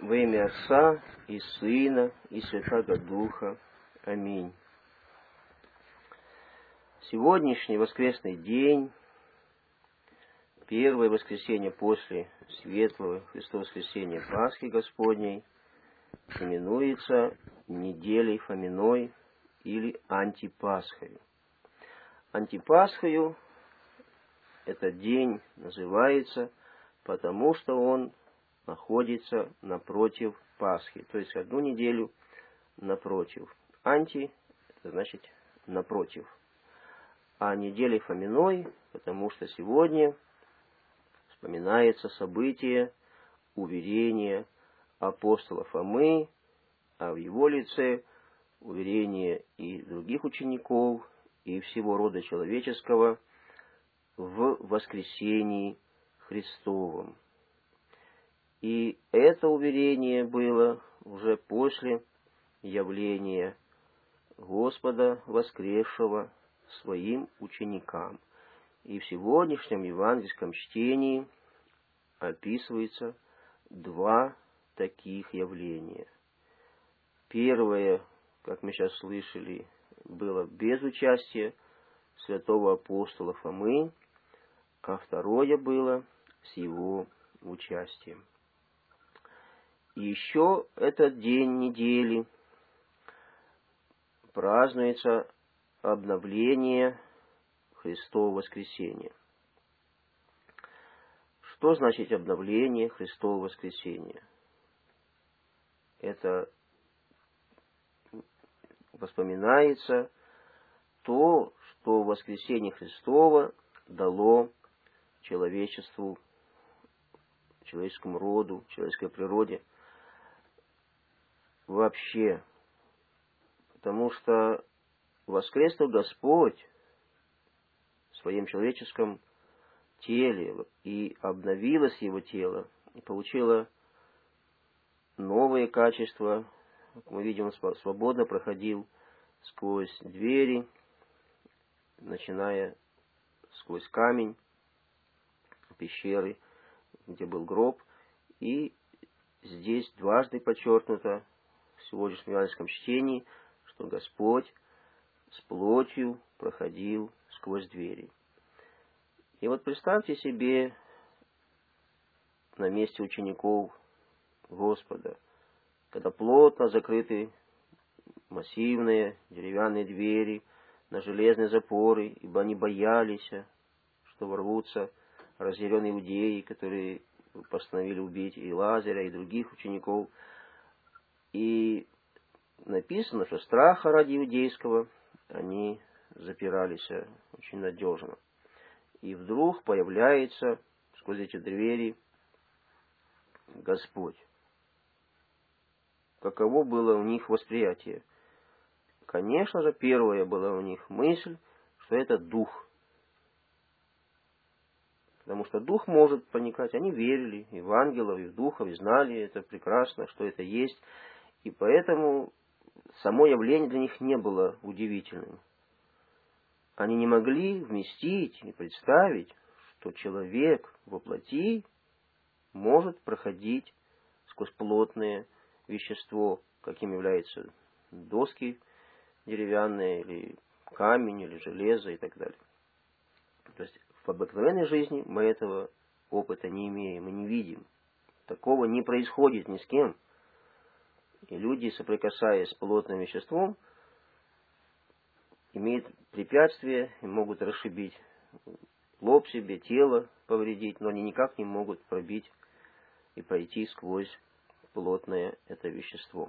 Во имя Отца и Сына и Святаго Духа. Аминь. Сегодняшний воскресный день, первое воскресенье после Светлого Христового воскресения Пасхи Господней, именуется неделей Фоминой или Антипасхою. Антипасхою этот день называется, потому что он находится напротив Пасхи, то есть одну неделю напротив. Анти – это значит напротив. А неделей Фоминой, потому что сегодня вспоминается событие уверения апостола Фомы, а в его лице уверение и других учеников, и всего рода человеческого в воскресении Христовом. И это уверение было уже после явления Господа воскресшего своим ученикам. И в сегодняшнем евангельском чтении описывается два таких явления. Первое, как мы сейчас слышали, было без участия святого апостола Фомы, а второе было с его участием. И еще этот день недели празднуется обновление Христового воскресения. Что значит обновление Христового воскресения? Это воспоминается то, что воскресение Христово дало человечеству, человеческому роду, человеческой природе вообще. Потому что воскресил Господь в своем человеческом теле, и обновилось его тело, и получило новые качества. Как мы видим, он свободно проходил сквозь двери, начиная сквозь камень пещеры, где был гроб, и здесь дважды подчеркнуто в сегодняшнем евангельском чтении, что Господь с плотью проходил сквозь двери. И вот представьте себе на месте учеников Господа, когда плотно закрыты массивные деревянные двери на железные запоры, ибо они боялись, что ворвутся разъяренные иудеи, которые постановили убить и Лазаря, и других учеников. И написано, что страха ради иудейского они запирались очень надежно. И вдруг появляется сквозь эти двери Господь. Каково было у них восприятие? Конечно же, первая была у них мысль, что это Дух. Потому что Дух может проникать. Они верили и в ангелов, и в духов, и знали это прекрасно, что это есть. И поэтому само явление для них не было удивительным. Они не могли вместить и представить, что человек во плоти может проходить сквозь плотное вещество, каким являются доски деревянные, или камень, или железо и так далее. То есть в обыкновенной жизни мы этого опыта не имеем, мы не видим. Такого не происходит ни с кем. И люди, соприкасаясь с плотным веществом, имеют препятствия и могут расшибить лоб себе, тело повредить, но они никак не могут пробить и пройти сквозь плотное это вещество.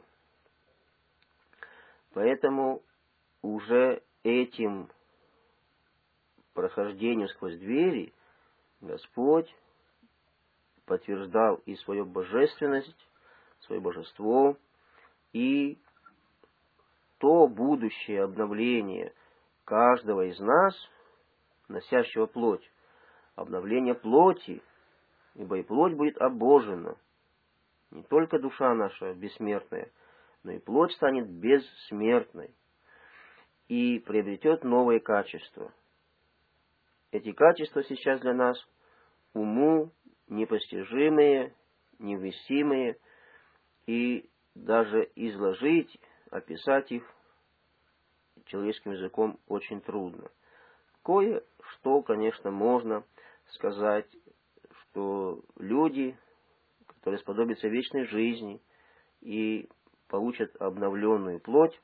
Поэтому уже этим прохождением сквозь двери Господь подтверждал и свою божественность, свое божество, и то будущее обновление каждого из нас, носящего плоть, обновление плоти, ибо и плоть будет обожена. Не только душа наша бессмертная, но и плоть станет бессмертной и приобретет новые качества. Эти качества сейчас для нас уму непостижимые, невместимые, и даже изложить, описать их человеческим языком очень трудно. Кое-что, конечно, можно сказать, что люди, которые сподобятся вечной жизни и получат обновленную плоть,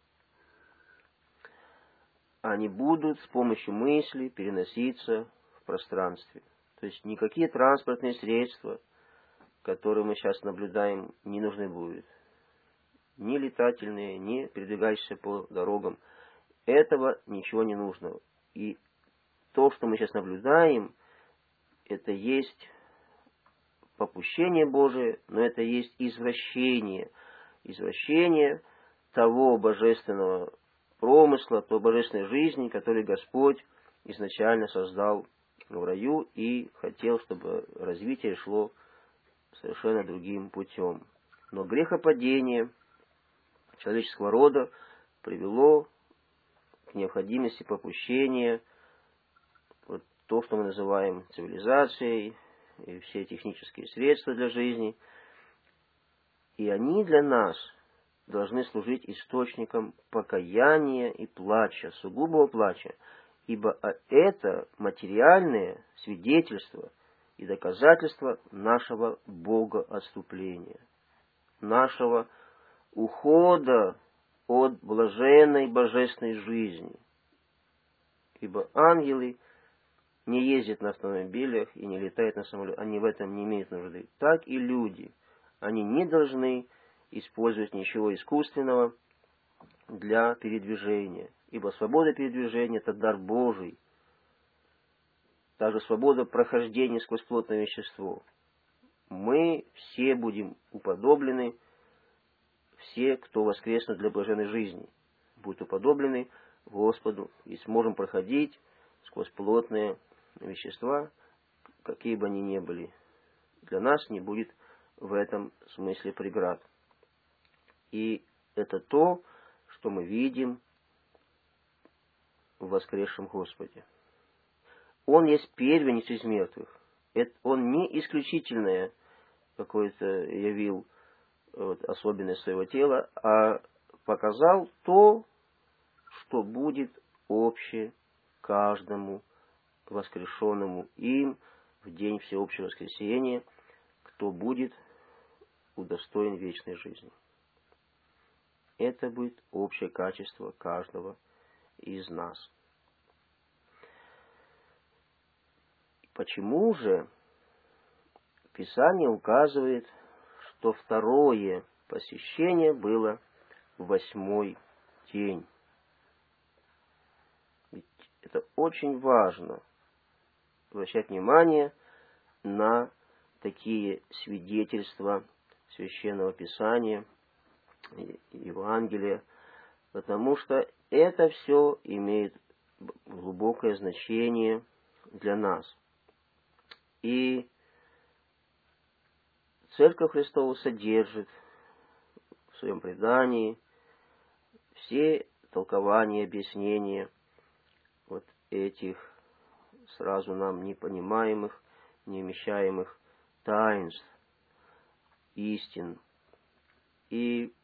они будут с помощью мысли переноситься в пространстве. То есть никакие транспортные средства, которые мы сейчас наблюдаем, не нужны будут. Ни летательные, ни передвигающиеся по дорогам. Этого ничего не нужно. И то, что мы сейчас наблюдаем, это есть попущение Божие, но это есть извращение. Извращение того божественного промысла, той божественной жизни, которую Господь изначально создал в раю и хотел, чтобы развитие шло совершенно другим путем. Но грехопадение человеческого рода привело к необходимости попущения, вот то, что мы называем цивилизацией, и все технические средства для жизни. И они для нас должны служить источником покаяния и плача, сугубого плача, ибо это материальное свидетельство и доказательство нашего богоотступления, нашего ухода от блаженной божественной жизни. Ибо ангелы не ездят на автомобилях и не летают на самолетах, они в этом не имеют нужды. Так и люди, они не должны использовать ничего искусственного для передвижения, ибо свобода передвижения – это дар Божий, также свобода прохождения сквозь плотное вещество. Мы все будем уподоблены, все, кто воскреснут для блаженной жизни, будут уподоблены Господу и сможем проходить сквозь плотные вещества, какие бы они ни были. Для нас не будет в этом смысле преград. И это то, что мы видим в воскресшем Господе. Он есть первенец из мертвых. Он не исключительное какое-то явил особенность своего тела, а показал то, что будет общее каждому воскрешенному им в день всеобщего воскресения, кто будет удостоен вечной жизни. Это будет общее качество каждого из нас. Почему же Писание указывает, что второе посещение было в 8-й день? Ведь это очень важно обращать внимание на такие свидетельства Священного Писания, Евангелия, потому что это все имеет глубокое значение для нас. И Церковь Христова содержит в своем предании все толкования, объяснения вот этих сразу нам непонимаемых, невмещаемых таинств, истин. И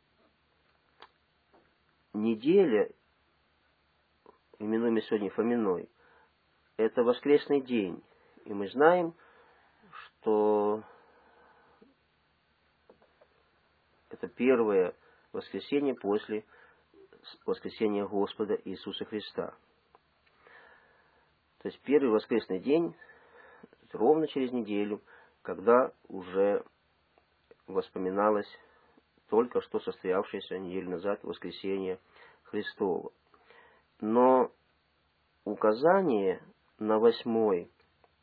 неделя, именуемая сегодня Фоминой, это воскресный день. И мы знаем, что это первое воскресенье после воскресения Господа Иисуса Христа. То есть первый воскресный день, ровно через неделю, когда уже воспоминалось только что состоявшееся неделю назад воскресение Христово. Но указание на 8-й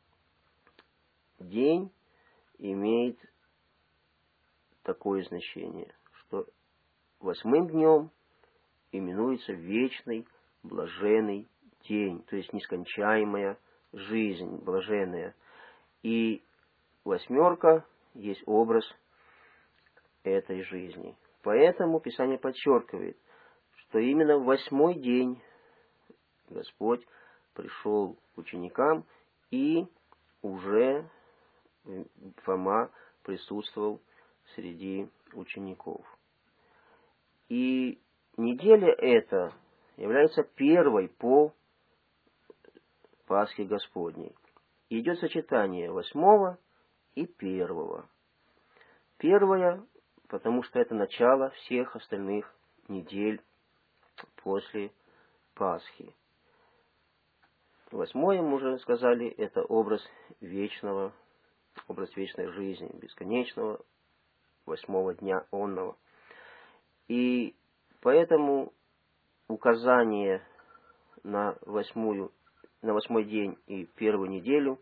день имеет такое значение, что 8-м днем именуется вечный блаженный день, то есть нескончаемая жизнь блаженная. И 8 есть образ этой жизни. Поэтому Писание подчеркивает, что именно в 8-й день Господь пришел к ученикам, и уже Фома присутствовал среди учеников. И неделя эта является первой по Пасхе Господней. Идет сочетание 8 и 1. Первая, потому что это начало всех остальных недель после Пасхи. 8, мы уже сказали, это образ вечной жизни, бесконечного 8 дня онного. И поэтому указание на 8 день и первую неделю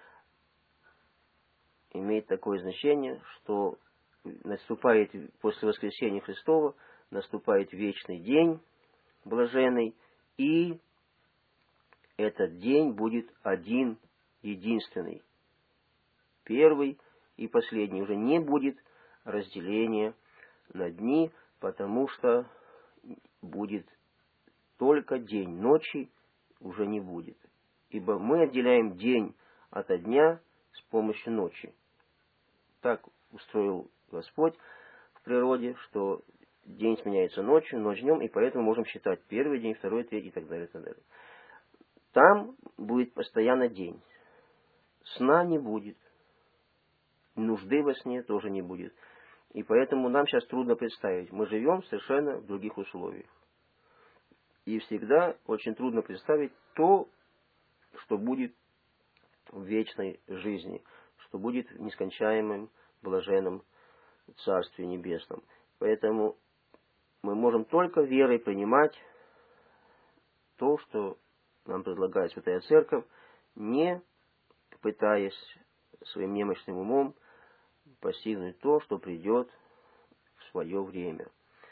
имеет такое значение, что наступает после воскресения Христова, наступает вечный день блаженный, и этот день будет один, единственный. Первый и последний. Уже не будет разделения на дни, потому что будет только день, ночи уже не будет. Ибо мы отделяем день от дня с помощью ночи. Так устроил Господь в природе, что день сменяется ночью, ночь днем, и поэтому можем считать первый день, второй, третий и так далее, и так далее. Там будет постоянно день. Сна не будет. Нужды во сне тоже не будет. И поэтому нам сейчас трудно представить. Мы живем совершенно в других условиях. И всегда очень трудно представить то, что будет в вечной жизни, что будет в нескончаемом блаженном Царстве Небесном. Поэтому мы можем только верой принимать то, что нам предлагает Святая Церковь, не пытаясь своим немощным умом постигнуть то, что придет в свое время.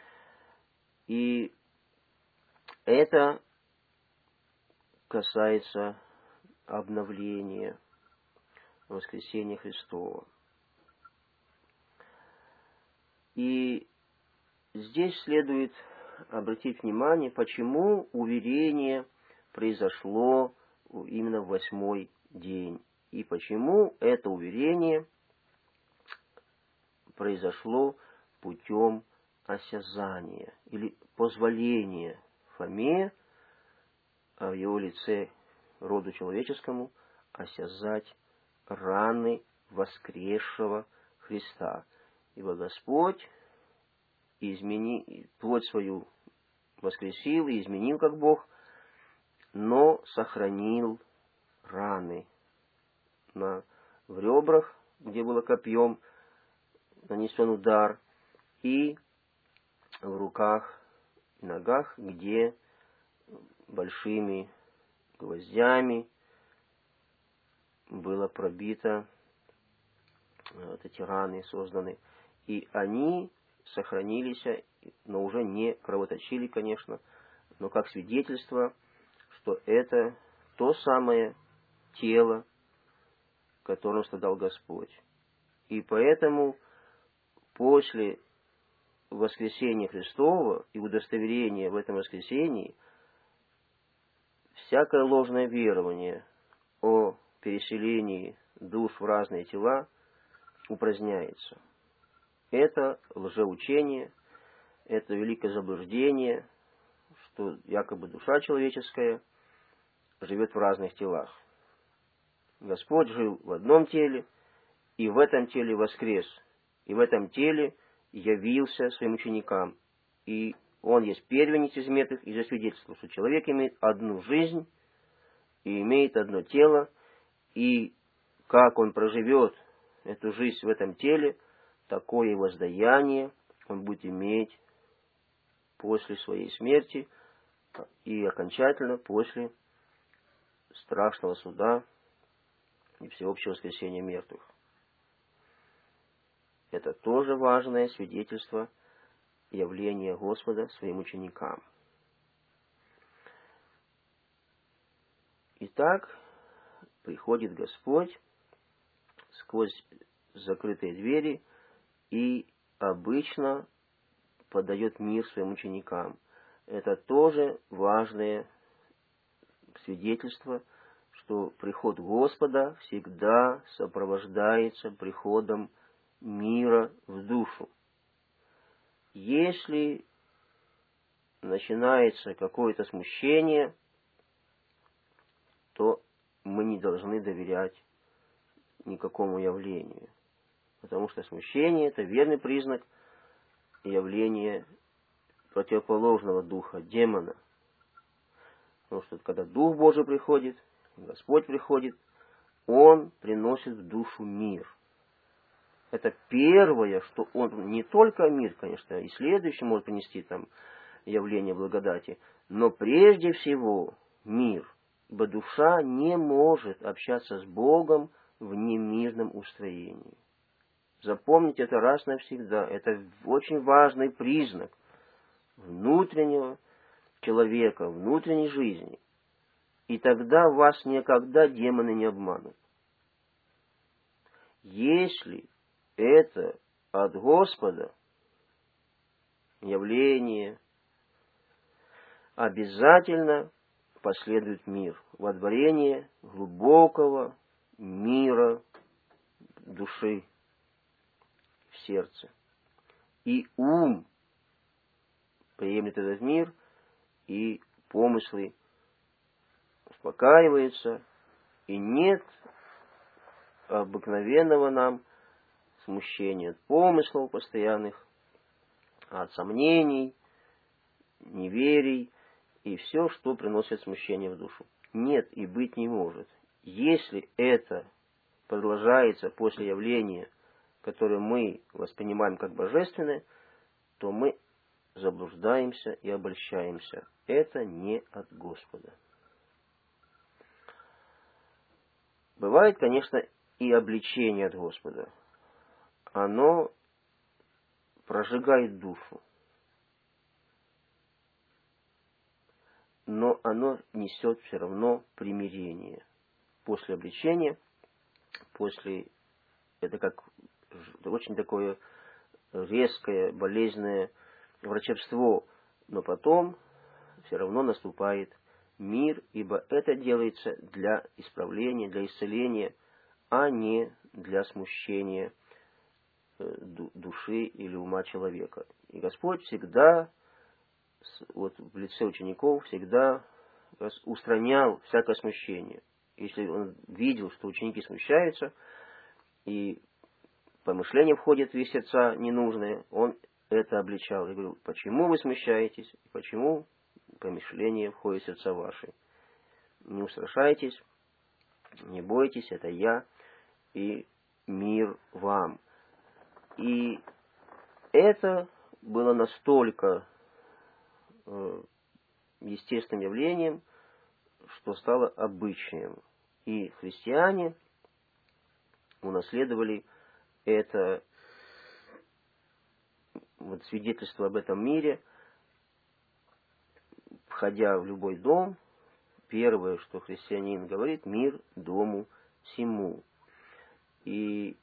И это касается обновления воскресения Христова. И здесь следует обратить внимание, почему уверение произошло именно в 8 день. И почему это уверение произошло путем осязания или позволения Фоме, а в его лице роду человеческому, осязать раны воскресшего Христа. Ибо Господь плоть свою воскресил и изменил как Бог, но сохранил раны в ребрах, где было копьем нанесен удар, и в руках и ногах, где большими гвоздями было пробито, вот эти раны созданы. И они сохранились, но уже не кровоточили, конечно, но как свидетельство, что это то самое тело, которым страдал Господь. И поэтому после воскресения Христова и удостоверения в этом воскресении всякое ложное верование о переселении душ в разные тела упраздняется. Это лжеучение, это великое заблуждение, что якобы душа человеческая живет в разных телах. Господь жил в одном теле, и в этом теле воскрес, и в этом теле явился своим ученикам. И Он есть первенец из мертвых, и засвидетельствовал, что человек имеет одну жизнь, и имеет одно тело, и как он проживет эту жизнь в этом теле, такое воздаяние он будет иметь после своей смерти и окончательно после страшного суда и всеобщего воскресения мертвых. Это тоже важное свидетельство явления Господа своим ученикам. Итак, приходит Господь сквозь закрытые двери и обычно подает мир своим ученикам. Это тоже важное свидетельство, что приход Господа всегда сопровождается приходом мира в душу. Если начинается какое-то смущение, то мы не должны доверять никакому явлению. Потому что смущение – это верный признак явления противоположного духа, демона. Потому что когда Дух Божий приходит, Господь приходит, Он приносит в душу мир. Это первое, что Он, не только мир, конечно, и следующее может принести там явление благодати, но прежде всего мир. Ибо душа не может общаться с Богом в немирном устроении. Запомните это раз навсегда. Это очень важный признак внутреннего человека, внутренней жизни. И тогда вас никогда демоны не обманут. Если это от Господа явление, обязательно последует мир, водворение глубокого мира души в сердце. И ум приемлет этот мир, и помыслы успокаиваются, и нет обыкновенного нам смущения от помыслов постоянных, от сомнений, неверий, и все, что приносит смущение в душу. Нет и быть не может. Если это продолжается после явления, которое мы воспринимаем как божественное, то мы заблуждаемся и обольщаемся. Это не от Господа. Бывает, конечно, и обличение от Господа. Оно прожигает душу. Но оно несет все равно примирение. После обличения, это как очень такое резкое, болезненное врачевство, но потом все равно наступает мир, ибо это делается для исправления, для исцеления, а не для смущения души или ума человека. И Господь всегда, вот в лице учеников, всегда устранял всякое смущение. Если он видел, что ученики смущаются, и помышления входят в их сердца ненужные, он это обличал. И говорил: почему вы смущаетесь, почему помышления входят в сердца ваши? Не устрашайтесь, не бойтесь, это я и мир вам. И это было настолько естественным явлением, что стало обычаем. И христиане унаследовали это вот свидетельство об этом мире. Входя в любой дом, первое, что христианин говорит: мир дому сему. И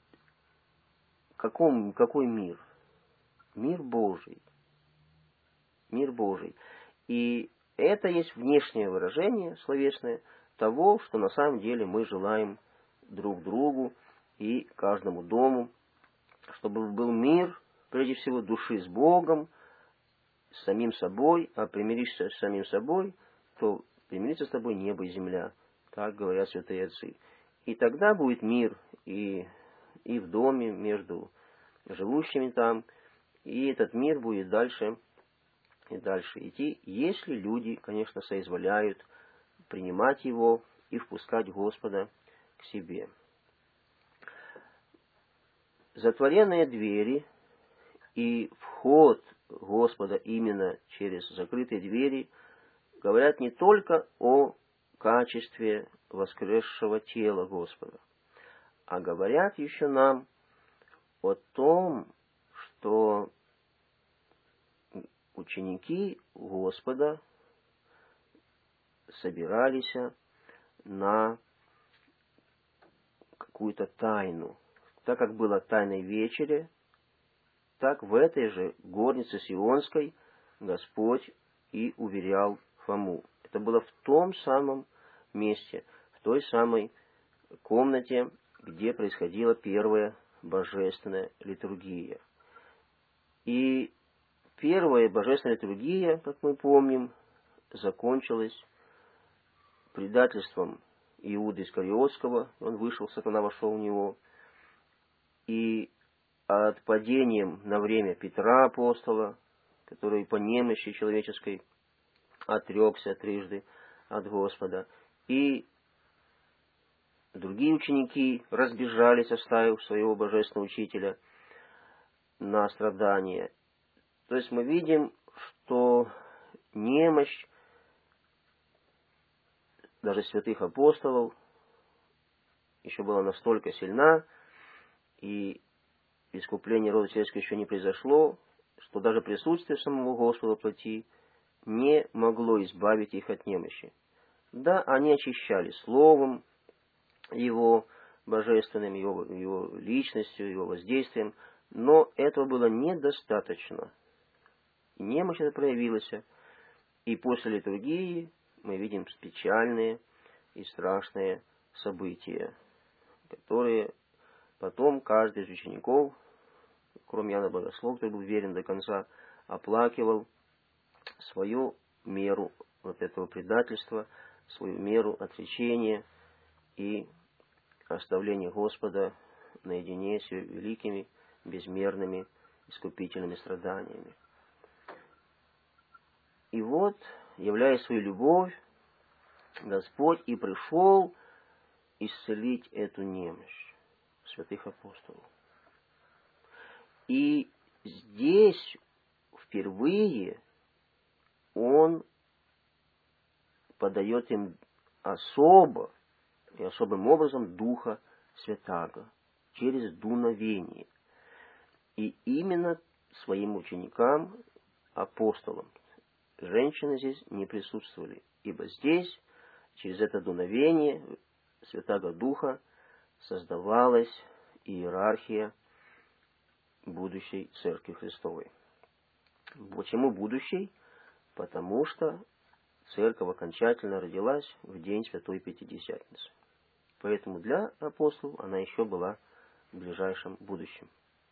какой мир? Мир Божий. Мир Божий. И это есть внешнее выражение словесное того, что на самом деле мы желаем друг другу и каждому дому, чтобы был мир, прежде всего, души с Богом, с самим собой, а примиришься с самим собой, то примирится с тобой небо и земля. Так говорят святые отцы. И тогда будет мир и в доме, между живущими там, и этот мир будет дальше и дальше идти, если люди, конечно, соизволяют принимать его и впускать Господа к себе. Затворенные двери и вход Господа именно через закрытые двери говорят не только о качестве воскресшего тела Господа, а говорят еще нам о том, что ученики Господа собирались на какую-то тайну. Так как было тайной вечере, так в этой же горнице Сионской Господь и уверял Фому. Это было в том самом месте, в той самой комнате, где происходило первое божественная литургия. И первая божественная литургия, как мы помним, закончилась предательством Иуды Искариотского. Он вышел, сатана вошел в него. И отпадением на время Петра апостола, который по немощи человеческой отрекся трижды от Господа. И другие ученики разбежались, оставив своего божественного учителя на страдания. То есть мы видим, что немощь даже святых апостолов еще была настолько сильна, и искупление рода человеческого еще не произошло, что даже присутствие самого Господа плоти не могло избавить их от немощи. Да, они очищали словом Его божественным, его личностью, Его воздействием, но этого было недостаточно. И немощь эта проявилась, и после литургии мы видим печальные и страшные события, которые потом каждый из учеников, кроме Иоанна Богослова, который был верен до конца, оплакивал свою меру вот этого предательства, свою меру отречения и оставления Господа наедине с великими, безмерными, искупительными страданиями. И вот, являя свою любовь, Господь и пришел исцелить эту немощь святых апостолов. И здесь впервые Он подает им особо и особым образом Духа Святаго через дуновение. И именно своим ученикам, апостолам. Женщины здесь не присутствовали, ибо здесь, через это дуновение Святаго Духа, создавалась иерархия будущей Церкви Христовой. Почему будущей? Потому что Церковь окончательно родилась в день Святой Пятидесятницы. Поэтому для апостолов она еще была в ближайшем будущем.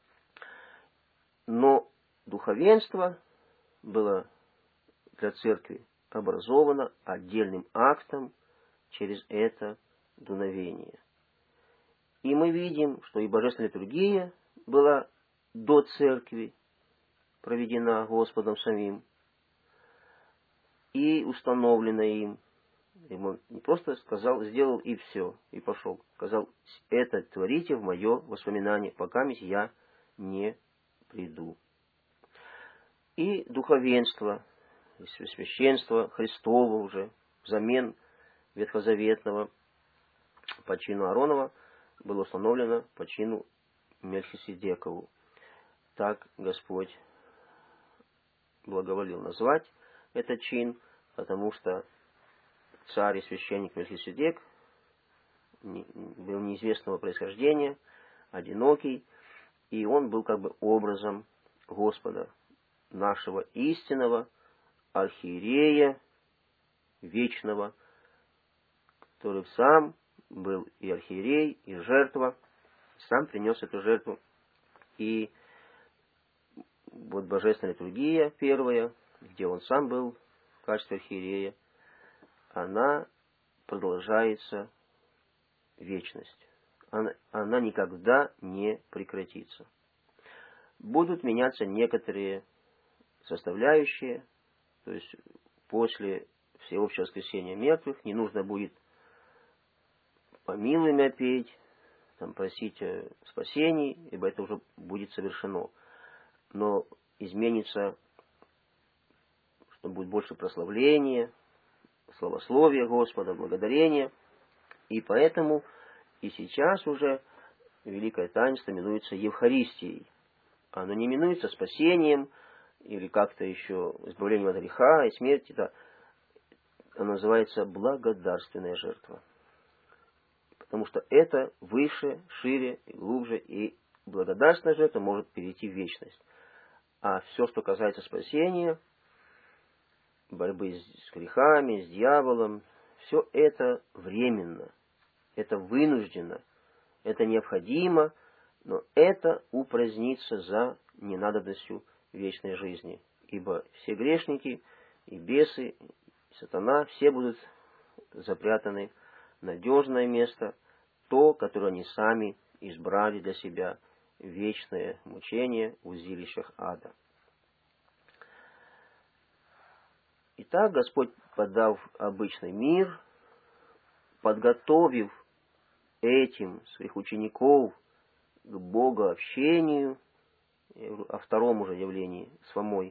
Но духовенство было для Церкви образовано отдельным актом через это дуновение. И мы видим, что и Божественная литургия была до Церкви проведена Господом самим и установлена им. И он не просто сказал, сделал и все, и пошел. Сказал, это творите в мое воспоминание, пока я не приду. И духовенство, и священство Христово уже, взамен ветхозаветного по чину Ааронова, было установлено по чину Мельхиседекову. Так Господь благоволил назвать этот чин, потому что царь и священник Мельхиседек был неизвестного происхождения, одинокий, и он был как бы образом Господа, нашего истинного архиерея, вечного, который сам был и архиерей, и жертва, сам принес эту жертву. И вот Божественная литургия первая, где он сам был в качестве архиерея, она продолжается вечность. Она никогда не прекратится. Будут меняться некоторые составляющие, то есть после всеобщего воскресения мертвых не нужно будет помилуй меня петь, просить о спасении, ибо это уже будет совершено. Но изменится, что будет больше прославления, славословия Господа, благодарения. И поэтому и сейчас уже великое таинство именуется Евхаристией. Оно не именуется спасением или как-то еще избавлением от греха и смерти. Это оно называется благодарственная жертва. Потому что это выше, шире, глубже, и благодарственная жертва может перейти в вечность. А все, что касается спасения, борьбы с грехами, с дьяволом, все это временно, это вынуждено, это необходимо но это упразднится за ненадобностью вечной жизни. Ибо все грешники, и бесы, и сатана, все будут запрятаны в надежное место, то, которое они сами избрали для себя, вечное мучение в узилищах ада. Итак, Господь, подав обычный мир, подготовив этим своих учеников к богообщению, о втором уже явлении с Фомой,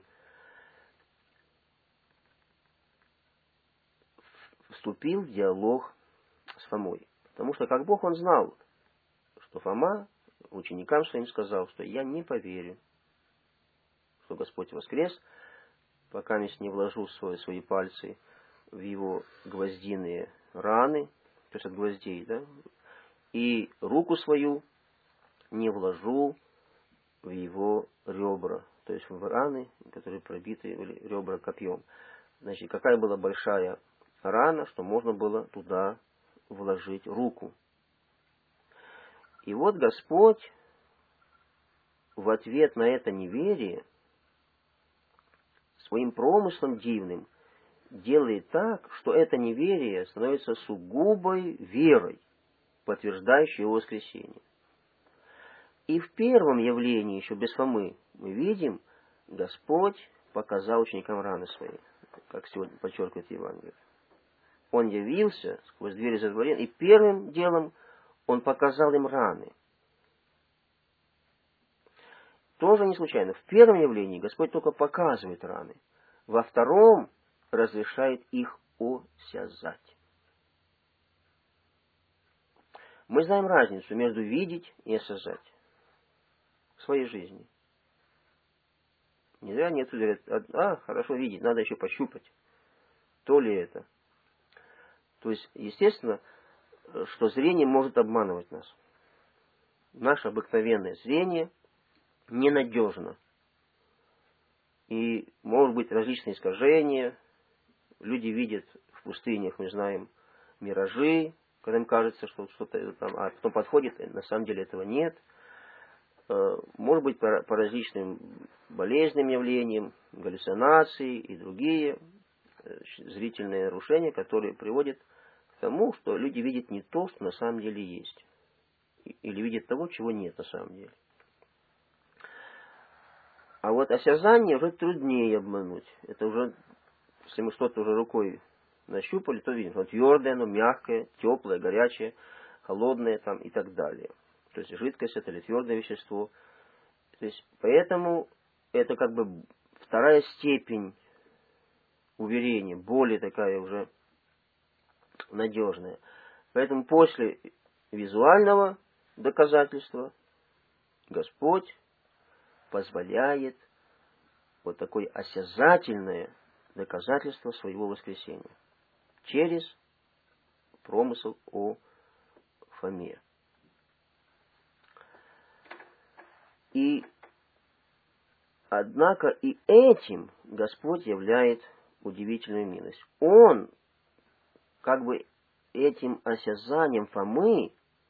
вступил в диалог с Фомой. Потому что как Бог он знал, что Фома ученикам своим сказал, что я не поверю, что Господь воскрес, пока не вложу свои пальцы в его гвоздиные раны, то есть от гвоздей, да, и руку свою не вложу в его ребра, то есть в раны, которые пробиты ребра копьем. Значит, какая была большая рана, что можно было туда вложить руку. И вот Господь в ответ на это неверие своим промыслом дивным делает так, что это неверие становится сугубой верой, подтверждающей его воскресение. И в первом явлении, еще без Фомы, мы видим, Господь показал ученикам раны свои, как сегодня подчеркивает Евангелие. Он явился сквозь двери затворения, и первым делом Он показал им раны. Тоже не случайно. В первом явлении Господь только показывает раны. Во втором разрешает их осязать. Мы знаем разницу между видеть и осязать в своей жизни. Не зря они отсюда говорят, хорошо видеть, надо еще пощупать. То ли это. То есть, естественно, что зрение может обманывать нас. Наше обыкновенное зрение ненадежно. И может быть различные искажения. Люди видят в пустынях, мы знаем, миражи, когда им кажется, что что-то там, а потом подходит, и на самом деле этого нет. Может быть по различным болезненным явлениям, галлюцинации и другие зрительные нарушения, которые приводят к тому, что люди видят не то, что на самом деле есть. Или видят того, чего нет на самом деле. А вот осязание уже труднее обмануть. Это уже, если мы что-то уже рукой нащупали, то видим, что твердое, оно мягкое, теплое, горячее, холодное там и так далее. То есть жидкость это или твердое вещество. То есть поэтому это как бы вторая степень уверения, более такая уже надежная. Поэтому после визуального доказательства Господь позволяет вот такое осязательное доказательство своего воскресения через промысел о Фоме. И однако и этим Господь являет удивительную милость. Он как бы этим осязанием Фомы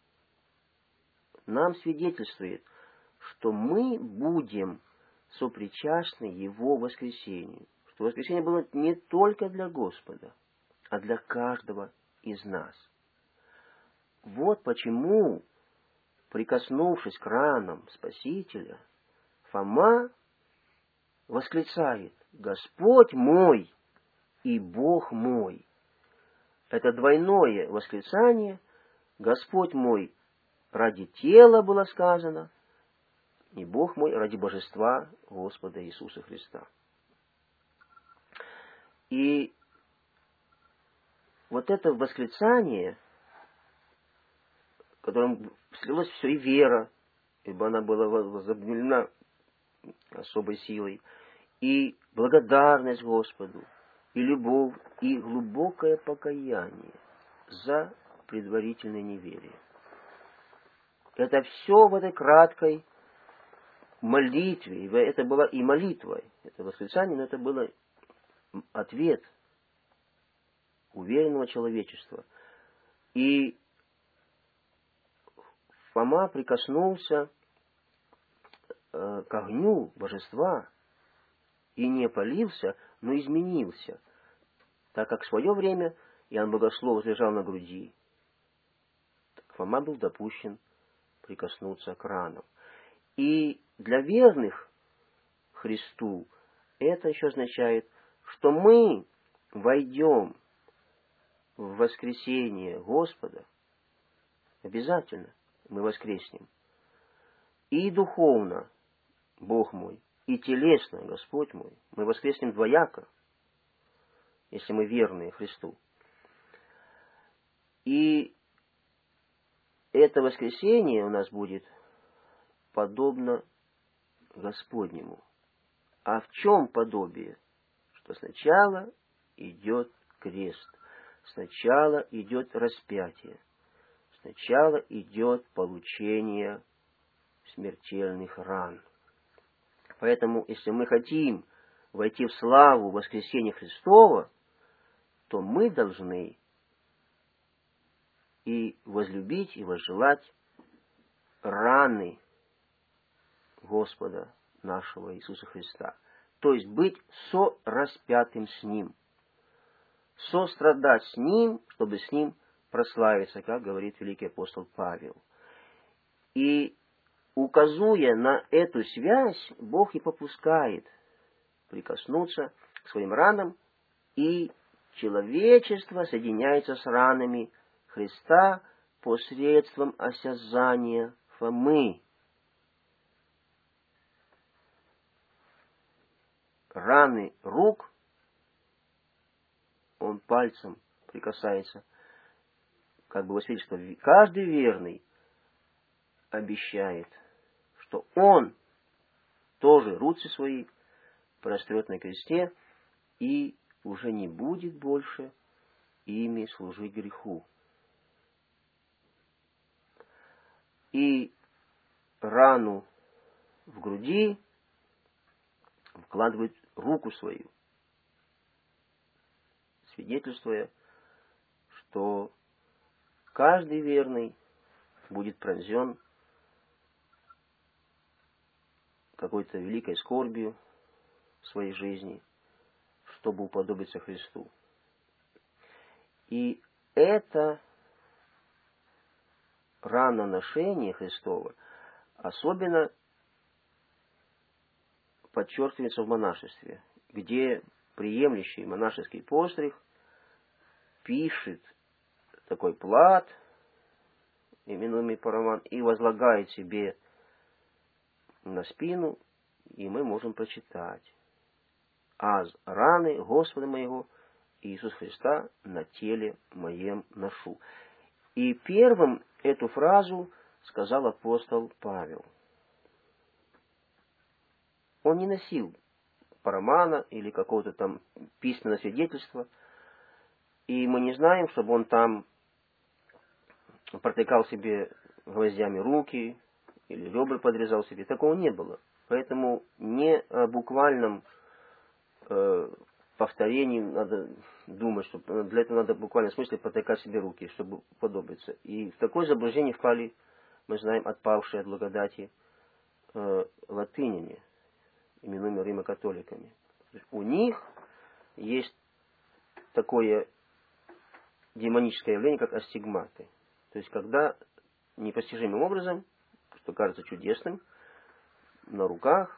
нам свидетельствует, что мы будем сопричастны Его воскресению. Что воскресение было не только для Господа, а для каждого из нас. Вот почему, прикоснувшись к ранам Спасителя, Фома восклицает: «Господь мой и Бог мой». Это двойное восклицание. Господь мой ради тела было сказано, и Бог мой ради божества Господа Иисуса Христа. И вот это восклицание, в котором слилось все и вера, ибо она была возобновлена особой силой, и благодарность Господу, и любовь, и глубокое покаяние за предварительное неверие. Это все в этой краткой молитве. Это была и молитва, это восклицание, но это было ответ уверенного человечества. И Фома прикоснулся к огню божества и не опалился, но изменился, так как в свое время Иоанн Богослов лежал на груди, так Фома был допущен прикоснуться к ранам. И для верных Христу это еще означает, что мы войдем в воскресение Господа, обязательно мы воскреснем. И духовно, Бог мой, и телесно, Господь мой, мы воскреснем двояко, если мы верные Христу. И это воскресение у нас будет подобно Господнему. А в чем подобие? Что сначала идет крест, сначала идет распятие, сначала идет получение смертельных ран. Поэтому, если мы хотим войти в славу воскресения Христова, то мы должны и возлюбить, и возжелать раны Господа нашего Иисуса Христа. То есть быть сораспятым с Ним. Сострадать с Ним, чтобы с Ним прославиться, как говорит великий апостол Павел. И указуя на эту связь, Бог и попускает прикоснуться к своим ранам, и человечество соединяется с ранами Христа посредством осязания Фомы. Раны рук, он пальцем прикасается, как бы во свидетельство. Каждый верный обещает, что он тоже руцы свои прострет на кресте и уже не будет больше ими служить греху. И рану в груди вкладывает руку свою, свидетельствуя, что каждый верный будет пронзен какой-то великой скорбью в своей жизни, чтобы уподобиться Христу. И это раноношение Христово особенно подчеркивается в монашестве, где приемлющий монашеский постриг пишет такой плат, именуемый параман, и возлагает себе на спину, и мы можем прочитать: «Аз раны Господа моего Иисуса Христа на теле моем ношу». И первым эту фразу сказал апостол Павел. Он не носил парамана или какого-то там письменного свидетельства, и мы не знаем, чтобы он там протыкал себе гвоздями руки или ребра подрезал себе. Такого не было. Поэтому не о буквальном повторении надо думать, что для этого надо в буквальном смысле протыкать себе руки, чтобы подобиться. И в такое заблуждение впали, мы знаем, отпавшие от благодати латыняне, именуемые римокатоликами. У них есть такое демоническое явление, как астигматы. То есть, когда непостижимым образом, что кажется чудесным, на руках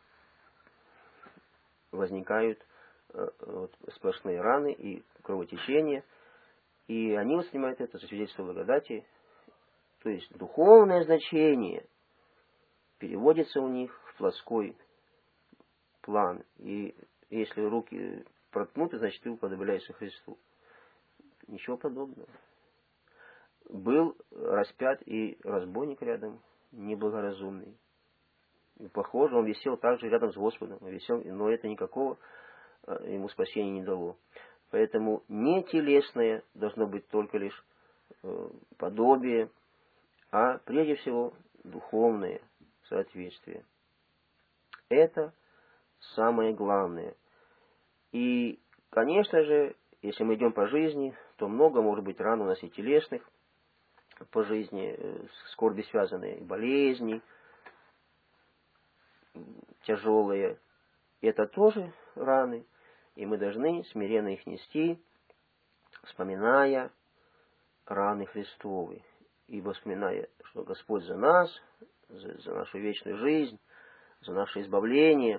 возникают сплошные раны и кровотечение, и они воспринимают это за свидетельство благодати. То есть, духовное значение переводится у них в плоской план. И если руки проткнуты, значит, ты уподобляешься Христу. Ничего подобного. Был распят и разбойник рядом, неблагоразумный. И похоже, он висел также рядом с Господом. Но это никакого ему спасения не дало. Поэтому не телесное должно быть только лишь подобие, а прежде всего духовное соответствие. Это самое главное. И, конечно же, если мы идем по жизни, то много может быть ран у нас и телесных по жизни, скорби связанные, болезни. тяжелые, это тоже раны, и мы должны смиренно их нести, вспоминая раны Христовы, ибо вспоминая, что Господь за нас, за нашу вечную жизнь, за наше избавление,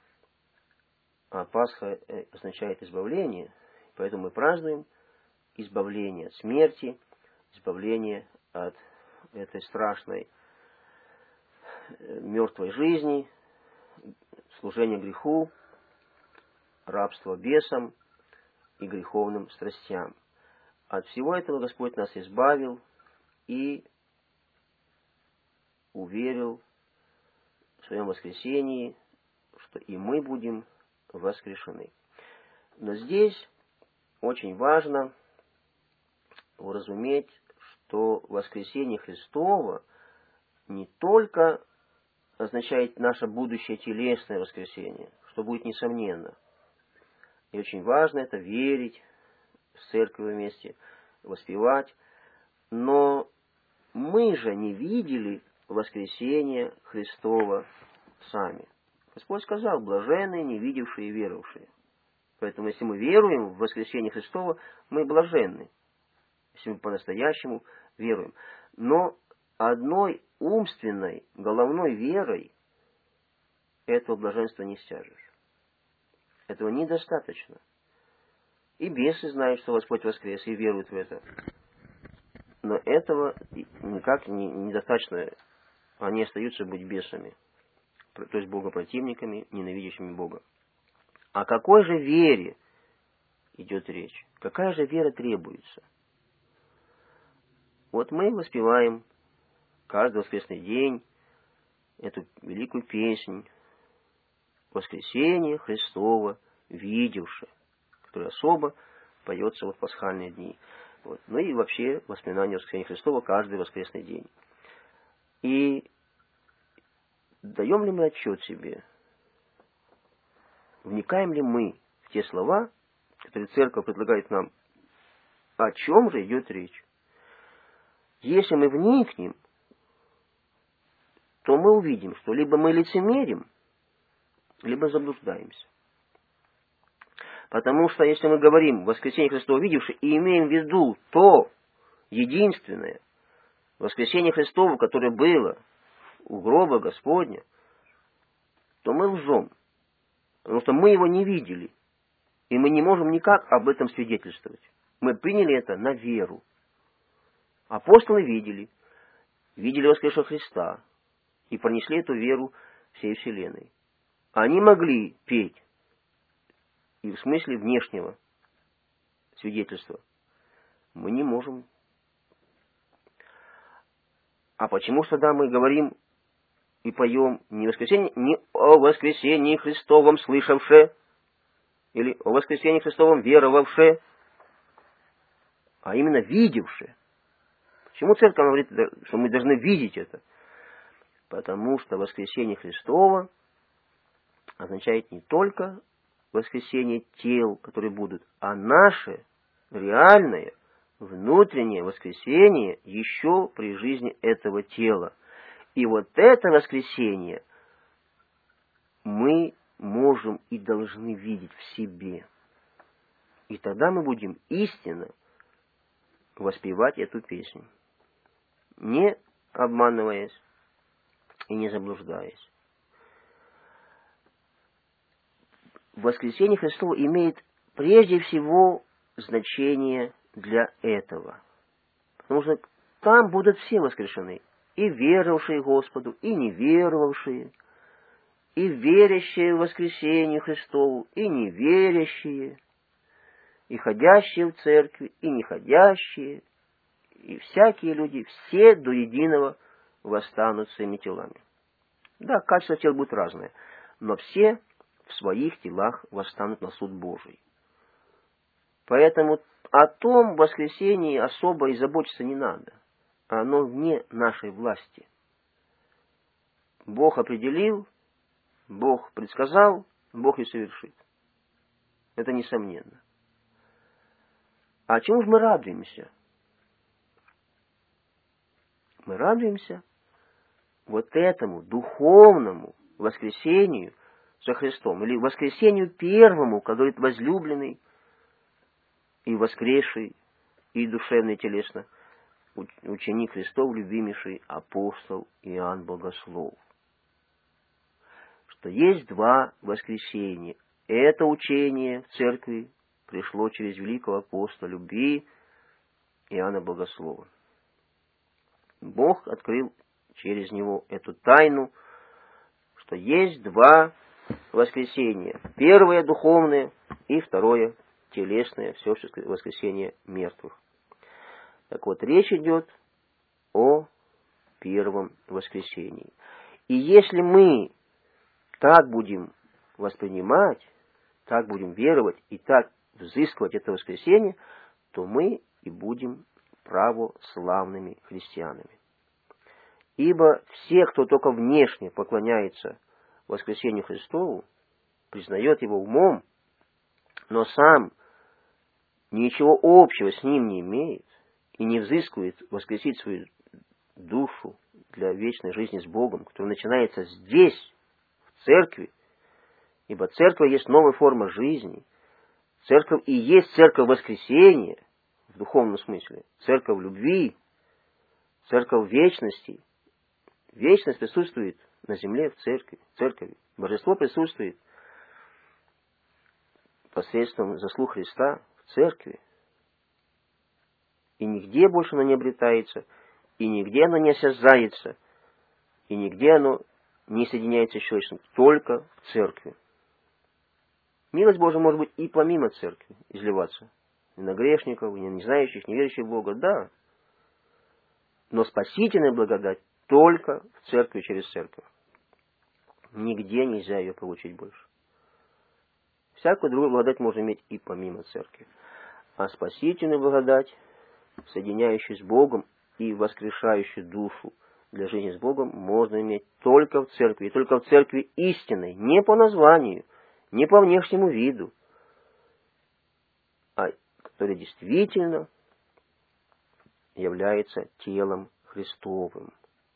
а Пасха означает избавление, поэтому мы празднуем избавление от смерти, избавление от этой страшной мертвой жизни, служения греху, рабства бесам и греховным страстям. От всего этого Господь нас избавил и уверил в своем воскресении, что и мы будем воскрешены. Но здесь очень важно уразуметь, что воскресение Христово не только означает наше будущее телесное воскресение, что будет несомненно. И очень важно это верить, в церкви вместе воспевать. Но мы же не видели воскресения Христова сами. Господь сказал: блаженные, не видевшие и веровавшие. Поэтому, если мы веруем в воскресение Христова, мы блаженны, если мы по-настоящему веруем. Но одной умственной, головной верой этого блаженства не стяжешь. Этого недостаточно. И бесы знают, что Господь воскрес, и веруют в это. Но этого никак недостаточно. Они остаются быть бесами, то есть богопротивниками, ненавидящими Бога. О какой же вере идет речь? Какая же вера требуется? Вот мы воспеваем каждый воскресный день эту великую песнь «Воскресение Христово видевши», которая особо поется в пасхальные дни. Вот. Ну и вообще воспоминание воскресения Христова каждый воскресный день. И даем ли мы отчет себе, вникаем ли мы в те слова, которые Церковь предлагает нам, о чем же идет речь? Если мы вникнем, то мы увидим, что либо мы лицемерим, либо заблуждаемся. Потому что если мы говорим «воскресение Христово видевши» и имеем в виду то единственное воскресение Христово, которое было у гроба Господня, то мы лжем. Потому что мы его не видели. И мы не можем никак об этом свидетельствовать. Мы приняли это на веру. Апостолы видели воскресшего Христа и пронесли эту веру всей вселенной. Они могли петь, и в смысле внешнего свидетельства мы не можем. А почему же тогда мы говорим и поем не о воскресении Христовом слышавше, или о воскресении Христовом веровавше, а именно видевше? Почему Церковь говорит, что мы должны видеть это? Потому что воскресение Христово означает не только воскресение тел, которые будут, а наше реальное внутреннее воскресение еще при жизни этого тела. И вот это воскресение мы можем и должны видеть в себе. И тогда мы будем истинно воспевать эту песню, не обманываясь и не заблуждаясь. Воскресение Христово имеет прежде всего значение для этого. Потому что там будут все воскрешены. И веровавшие Господу, и неверовавшие, и верящие в воскресение Христову, и неверящие, и ходящие в церкви, и неходящие, и всякие люди, все до единого восстанут своими телами. Да, качество тел будет разное, но все в своих телах восстанут на суд Божий. Поэтому о том воскресении особо и заботиться не надо. Оно вне нашей власти. Бог определил, Бог предсказал, Бог и совершит. Это несомненно. А чему же мы радуемся? Мы радуемся вот этому духовному воскресению со Христом, или воскресению первому, как говорит возлюбленный и воскресший, и душевно, и телесно, ученик Христов, любимейший апостол Иоанн Богослов. Что есть два воскресения. Это учение в церкви пришло через великого апостола любви Иоанна Богослова. Бог открыл через него эту тайну, что есть два воскресения. Первое духовное и второе телесное, все воскресение мертвых. Так вот, речь идет о первом воскресении. И если мы так будем воспринимать, так будем веровать и так взыскивать это воскресение, то мы и будем православными христианами. Ибо все, кто только внешне поклоняется воскресению Христову, признает его умом, но сам ничего общего с ним не имеет и не взыскивает воскресить свою душу для вечной жизни с Богом, которая начинается здесь, в церкви, ибо церковь есть новая форма жизни, церковь и есть церковь воскресения, в духовном смысле, церковь любви, церковь вечности. Вечность присутствует на земле в церкви. Божество присутствует посредством заслуг Христа в церкви. И нигде больше оно не обретается, и нигде оно не осязается, и нигде оно не соединяется с человечеством, только в церкви. Милость Божия может быть и помимо церкви изливаться. И на грешников, и на незнающих, неверующих в Бога, да. Но спасительная благодать только в церкви через церковь. Нигде нельзя ее получить больше. Всякую другую благодать можно иметь и помимо церкви. А спасительную благодать, соединяющую с Богом и воскрешающую душу для жизни с Богом, можно иметь только в церкви. И только в церкви истинной, не по названию, не по внешнему виду, а которая действительно является телом Христовым.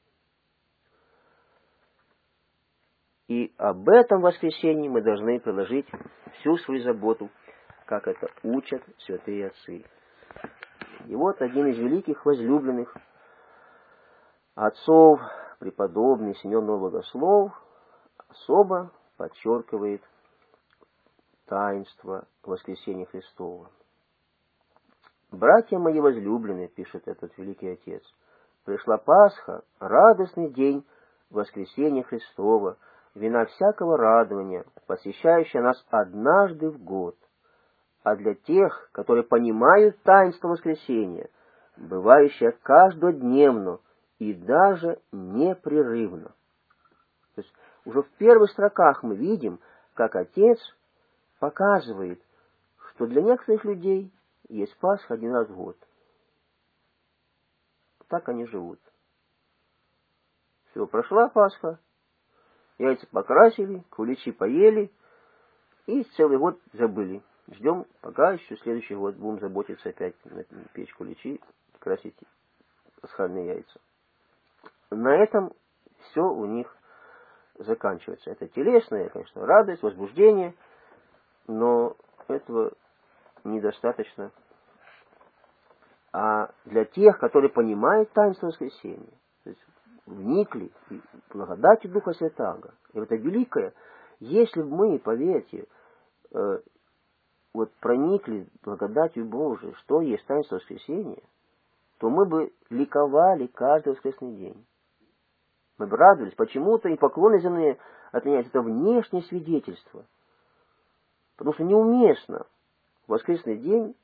И об этом воскресении мы должны приложить всю свою заботу, как это учат святые отцы. И вот один из великих возлюбленных отцов, преподобный Симеон Богослов, особо подчеркивает таинство воскресения Христова. «Братья мои возлюбленные, — пишет этот великий отец, — пришла Пасха, радостный день воскресения Христова, вина всякого радования, посещающая нас однажды в год. А для тех, которые понимают таинство воскресения, бывающее каждодневно и даже непрерывно». То есть уже в первых строках мы видим, как отец показывает, что для некоторых людей есть Пасха один раз в год. Так они живут. Все, прошла Пасха, яйца покрасили, куличи поели, и целый год забыли. Ждем, пока еще следующий год будем заботиться опять печь куличи, красить пасхальные яйца. На этом все у них заканчивается. Это телесная, конечно, радость, возбуждение, но этого недостаточно. А для тех, которые понимают таинство воскресения, то есть вникли в благодать Духа Святаго, и это великое, если бы мы, поверьте, вот проникли благодатью Божией, что есть таинство воскресения, то мы бы ликовали каждый воскресный день. Мы бы радовались. Почему-то и поклоны земные отменяют. Это внешнее свидетельство. Потому что неуместно в воскресный день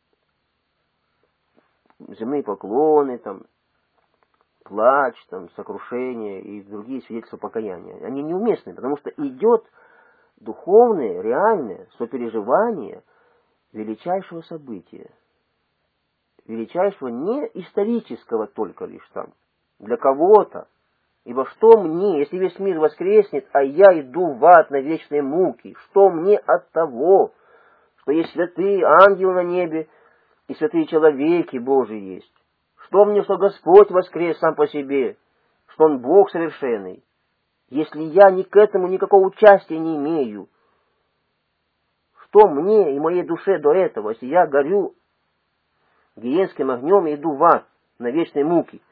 земные поклоны, там, плач, там, сокрушение и другие свидетельства покаяния. Они неуместны, потому что идет духовное, реальное сопереживание величайшего события. Величайшего не исторического только лишь там, для кого-то. Ибо что мне, если весь мир воскреснет, а я иду в ад на вечные муки? Что мне от того, что есть святые ангелы на небе и святые человеки Божии есть? Что мне, что Господь воскрес сам по себе, что Он Бог совершенный, если я ни к этому никакого участия не имею? Что мне и моей душе до этого, если я горю гиенским огнем и иду в ад на вечной муки?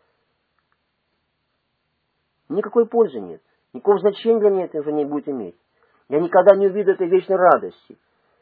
Никакой пользы нет. Никакого значения для меня это уже не будет иметь. Я никогда не увижу этой вечной радости.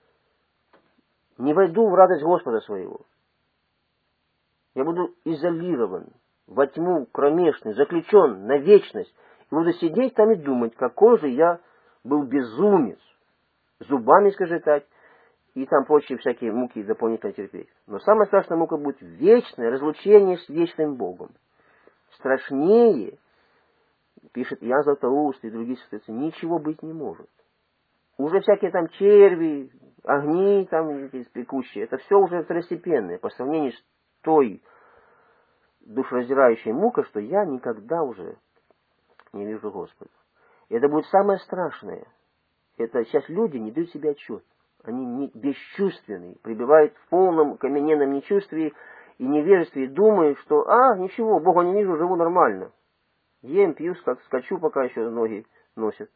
Не войду в радость Господа своего. Я буду изолирован, во тьму кромешную, заключен на вечность. И буду сидеть там и думать, какой же я был безумец. Зубами скрежетать и там прочие всякие муки дополнительно терпеть. Но самая страшная мука будет вечное разлучение с вечным Богом. Страшнее, пишет Иоанн Златоуст и другие святые, ничего быть не может. Уже всякие там черви, огни там пекущие, это все уже второстепенное по сравнению с той душераздирающей мукой, что я никогда уже не вижу Господа. И это будет самое страшное. Это сейчас люди не дают себе отчет. Они бесчувственные, пребывают в полном каменном нечувствии и невежестве, и думают, что, ничего, Бога не вижу, живу нормально. Ем, пью, скачу, пока еще ноги носят.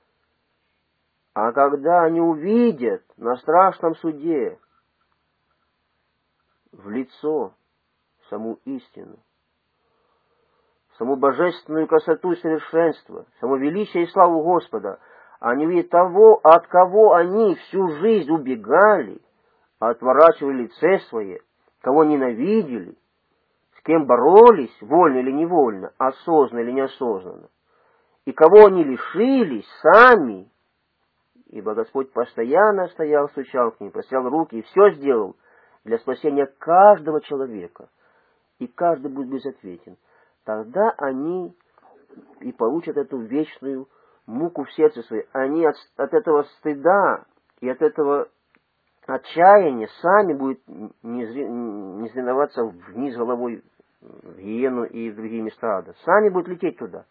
А когда они увидят на страшном суде в лицо саму истину, саму божественную красоту и совершенство, само величие и славу Господа, они видят того, от кого они всю жизнь убегали, отворачивали лице свое, кого ненавидели, с кем боролись, вольно или невольно, осознанно или неосознанно, и кого они лишились сами, ибо Господь постоянно стоял, стучал к ним, простирал руки и все сделал для спасения каждого человека, и каждый будет безответен. Тогда они и получат эту вечную муку в сердце своем. Они от этого стыда и от этого отчаяния сами будут не соревноваться вниз головой в гиену и в другие места ада. Сами будут лететь туда.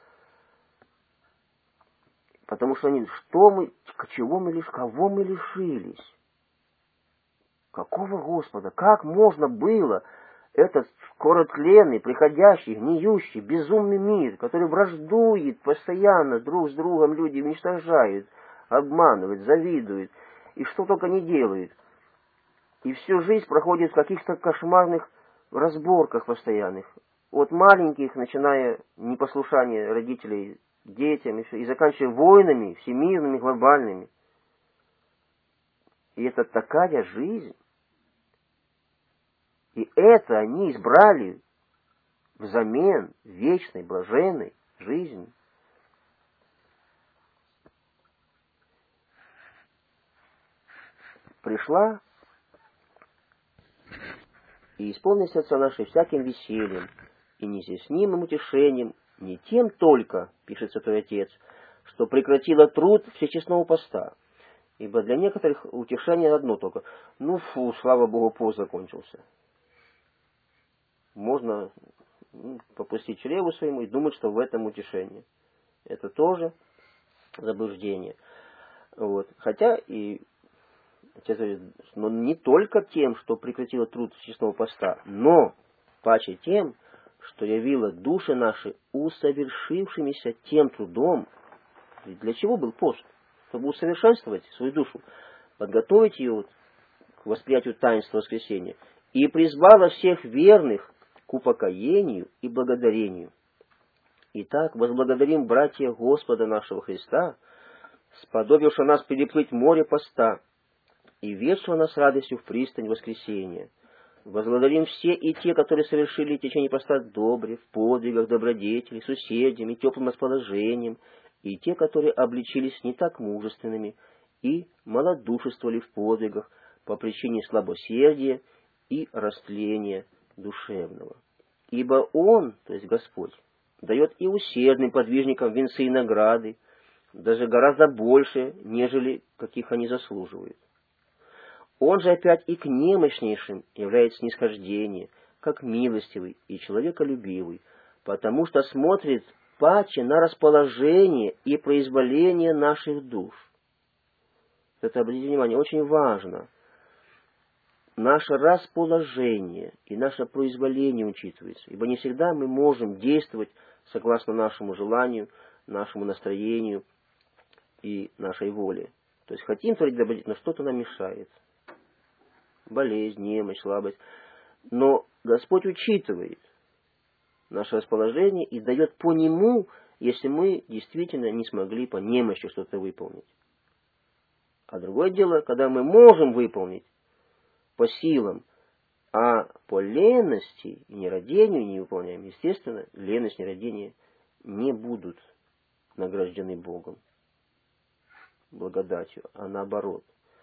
Потому что они, кого мы лишились? Какого Господа? Как можно было этот скоротленный, приходящий, гниющий, безумный мир, который враждует постоянно друг с другом, люди уничтожают, обманывают, завидуют, и что только не делают. И всю жизнь проходит в каких-то кошмарных разборках постоянных. От маленьких, начиная непослушание родителей детям, и заканчивая войнами, всемирными, глобальными. И это такая жизнь. И это они избрали взамен вечной, блаженной жизни. Пришла и исполнилось сердца наши всяким весельем и неизъяснимым утешением, не тем только, пишет Святой Отец, что прекратила труд всечестного поста. Ибо для некоторых утешение одно только. Слава Богу, пост закончился. Можно попустить чреву своему и думать, что в этом утешение. Это тоже заблуждение. Хотя и Отец говорит, но не только тем, что прекратила труд всечестного поста, но паче тем, что явила души наши усовершившимися тем трудом. Ведь для чего был пост? Чтобы усовершенствовать свою душу, подготовить ее к восприятию таинства воскресения, и призвала всех верных к упокоению и благодарению. Итак, возблагодарим, братья, Господа нашего Христа, сподобившего нас переплыть море поста и ведшего нас радостью в пристань воскресения. Возблагодарим все и те, которые совершили в течение поста добре, в подвигах, добродетели, с усердием и теплым расположением, и те, которые обличились не так мужественными и малодушествовали в подвигах по причине слабосердия и растления душевного. Ибо Он, то есть Господь, дает и усердным подвижникам венцы и награды, даже гораздо больше, нежели каких они заслуживают. Он же опять и к немощнейшим являет снисхождение, как милостивый и человеколюбивый, потому что смотрит паче на расположение и произволение наших душ. Это, обратите внимание, очень важно. Наше расположение и наше произволение учитывается, ибо не всегда мы можем действовать согласно нашему желанию, нашему настроению и нашей воле. То есть хотим творить добродетель, но что-то нам мешает. Болезнь, немощь, слабость. Но Господь учитывает наше расположение и дает по нему, если мы действительно не смогли по немощи что-то выполнить. А другое дело, когда мы можем выполнить по силам, а по лености и нерадению не выполняем, естественно, леность и нерадение не будут награждены Богом благодатью, а наоборот.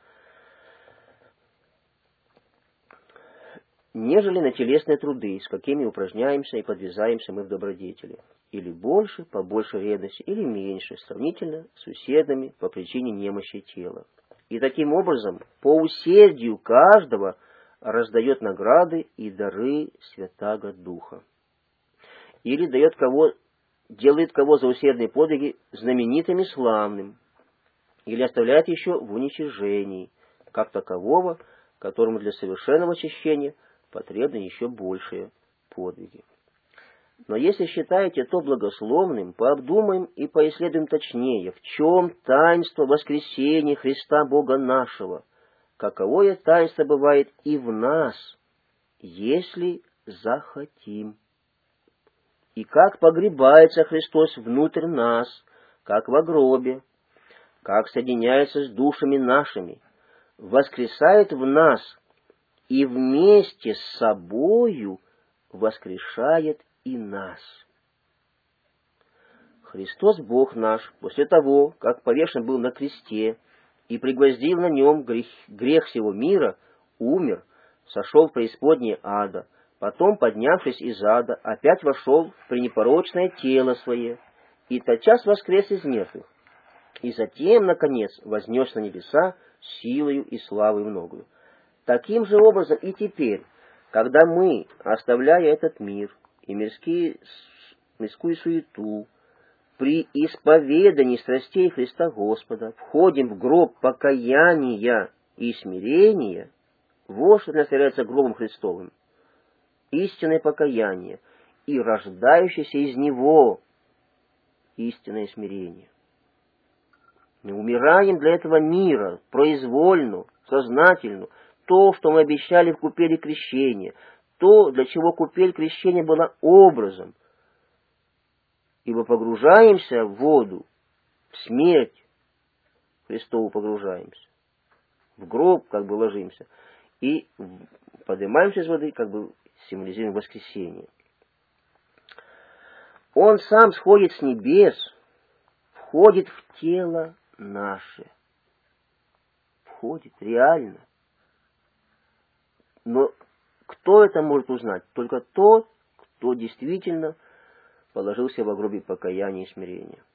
Нежели на телесные труды, с какими упражняемся и подвязаемся мы в добродетели, или больше, по большей ревности, или меньше, сравнительно с усердными по причине немощи тела. И таким образом, по усердию каждого раздает награды и дары Святаго Духа. Или делает кого за усердные подвиги знаменитым и славным, или оставляет еще в уничижении, как такового, которому для совершенного очищения потребны еще большие подвиги. Но если считаете то благословным, пообдумаем и поисследуем точнее, в чем таинство воскресения Христа Бога нашего, каковое таинство бывает и в нас, если захотим. И как погребается Христос внутрь нас, как во гробе, как соединяется с душами нашими, воскресает в нас и вместе с собою воскрешает и нас. Христос Бог наш, после того, как повешен был на кресте и пригвоздив на нем грех всего мира, умер, сошел в преисподнее ада, потом, поднявшись из ада, опять вошел в пренепорочное тело свое и тотчас воскрес из мертвых, и затем, наконец, вознес на небеса силою и славой многою. Таким же образом и теперь, когда мы, оставляя этот мир и мирскую суету, при исповедании страстей Христа Господа входим в гроб покаяния и смирения, вот что является гробом Христовым, истинное покаяние и рождающееся из него истинное смирение. Мы умираем для этого мира, произвольно, сознательно, то, что мы обещали в купели крещения, то, для чего купель крещения была образом, ибо погружаемся в воду, в смерть Христову погружаемся, в гроб как бы ложимся, и поднимаемся из воды, как бы символизируем воскресение. Он сам сходит с небес, входит в тело наше. Входит реально. Но кто это может узнать? Только тот, кто действительно положился во гробе покаяния и смирения.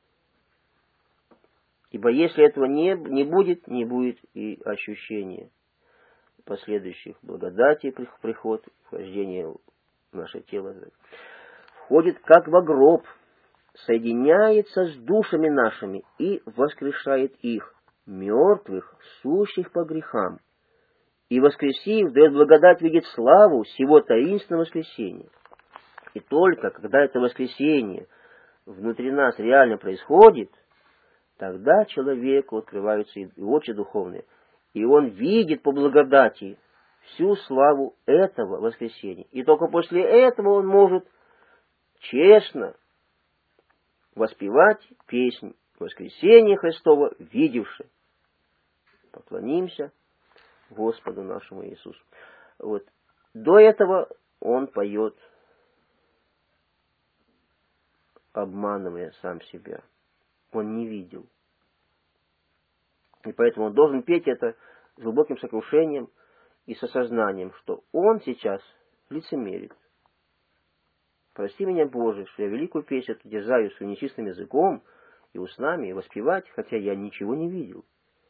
Ибо если этого не будет, не будет и ощущения последующих благодати, приход, вхождение в наше тело. Входит как во гроб, соединяется с душами нашими и воскрешает их, мертвых, сущих по грехам. И воскресив, дает благодать видеть славу сего таинственного воскресения. И только когда это воскресение внутри нас реально происходит, тогда человеку открываются и очи духовные, и он видит по благодати всю славу этого воскресения. И только после этого он может честно воспевать песнь воскресения Христова, видевши. Поклонимся Господу нашему Иисусу. Вот. До этого он поет, обманывая сам себя. Он не видел. И поэтому он должен петь это с глубоким сокрушением и с осознанием, что он сейчас лицемерит. Прости меня, Боже, что я великую песню дерзаю своим нечистым языком и устами, и воспевать, хотя я ничего не видел.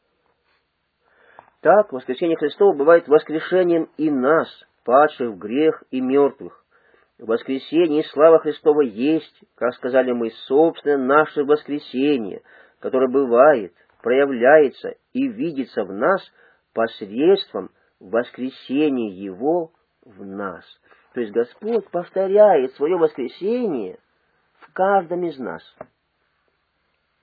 Так, воскресение Христово бывает воскрешением и нас, падших в грех и мертвых. Воскресение и слава Христова есть, как сказали мы, собственно, наше воскресение, которое бывает, проявляется и видится в нас посредством воскресения Его в нас. То есть Господь повторяет свое воскресение в каждом из нас.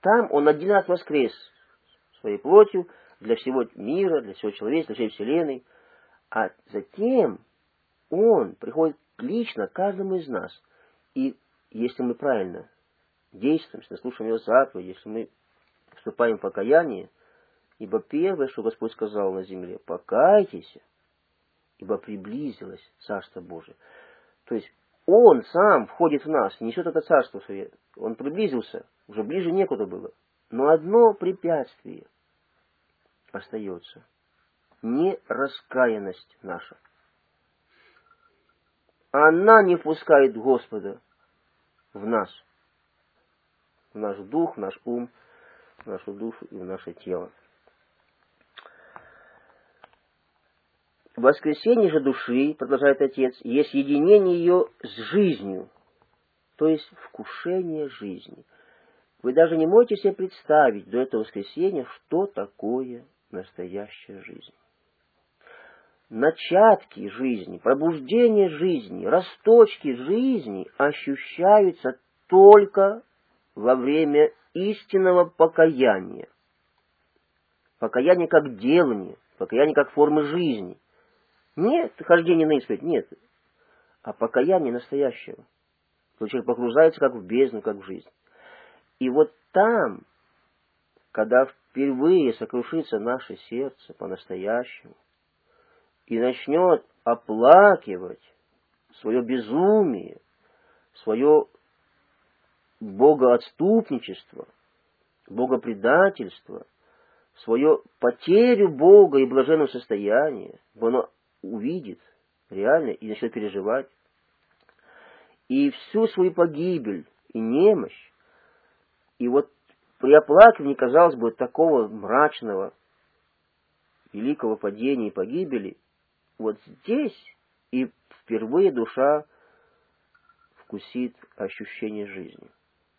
там он один раз воскрес своей плотью для всего мира, для всего человечества, для всей вселенной. А затем он приходит лично к каждому из нас. И если мы правильно действуем, если слушаем его заповеди, если мы вступаем в покаяние, ибо первое, что Господь сказал на земле, покайтесь, ибо приблизилось Царство Божие. То есть Он сам входит в нас, несет это Царство Свое. Он приблизился, уже ближе некуда было. Но одно препятствие остается. Нераскаянность наша. Она не впускает Господа в нас. В наш дух, в наш ум, в нашу душу и в наше тело. Воскресение же души, продолжает Отец, есть единение ее с жизнью, то есть вкушение жизни. Вы даже не можете себе представить до этого воскресения, что такое настоящая жизнь. Начатки жизни, пробуждение жизни, росточки жизни ощущаются только во время истинного покаяния. Покаяние как делание, покаяние как форма жизни. Нет хождения на исповедь, нет. А покаяние настоящего. То человек погружается как в бездну, как в жизнь. И вот там, когда впервые сокрушится наше сердце по-настоящему и начнет оплакивать свое безумие, свое богоотступничество, богопредательство, свою потерю Бога и блаженного состояния, оно увидит реально и начнет переживать. И всю свою погибель и немощь, и вот при оплакивании, казалось бы, такого мрачного, великого падения и погибели, вот здесь и впервые душа вкусит ощущение жизни.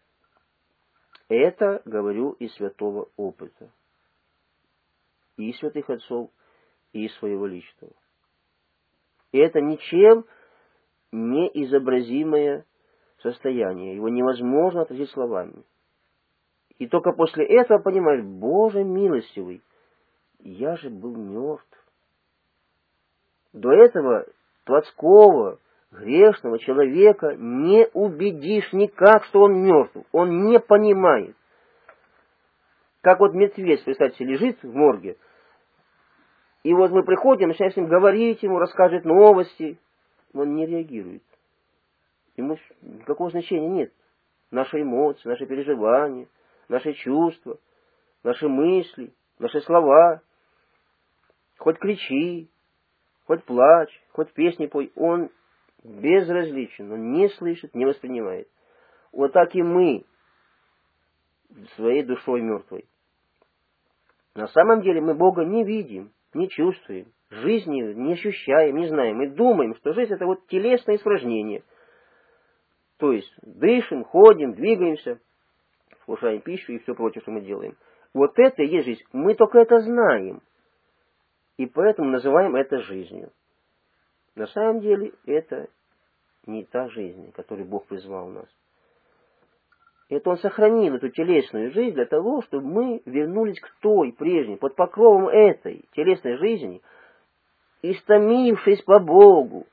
Это говорю из святого опыта. И святых отцов, и своего личного. И это ничем не изобразимое состояние. Его невозможно отразить словами. И только после этого понимаешь, Боже милостивый, я же был мертв. До этого плотского, грешного человека не убедишь никак, что он мертв. Он не понимает. Как вот мертвец, представьте, лежит в морге, и вот мы приходим, начинаем с ним говорить, ему рассказывать новости, он не реагирует. Ему никакого значения нет. Наши эмоции, наши переживания, наши чувства, наши мысли, наши слова. Хоть кричи, хоть плачь, хоть песни пой, он безразличен, он не слышит, не воспринимает. Вот так и мы своей душой мертвой. На самом деле мы Бога не видим, не чувствуем, жизни не ощущаем, не знаем. Мы думаем, что жизнь это вот телесное испражнение. То есть дышим, ходим, двигаемся, вкушаем пищу и все прочее, что мы делаем. Вот это и есть жизнь. Мы только это знаем. И поэтому называем это жизнью. На самом деле это не та жизнь, которую Бог призвал нас. Это Он сохранил эту телесную жизнь для того, чтобы мы вернулись к той прежней, под покровом этой телесной жизни, истомившись по Богу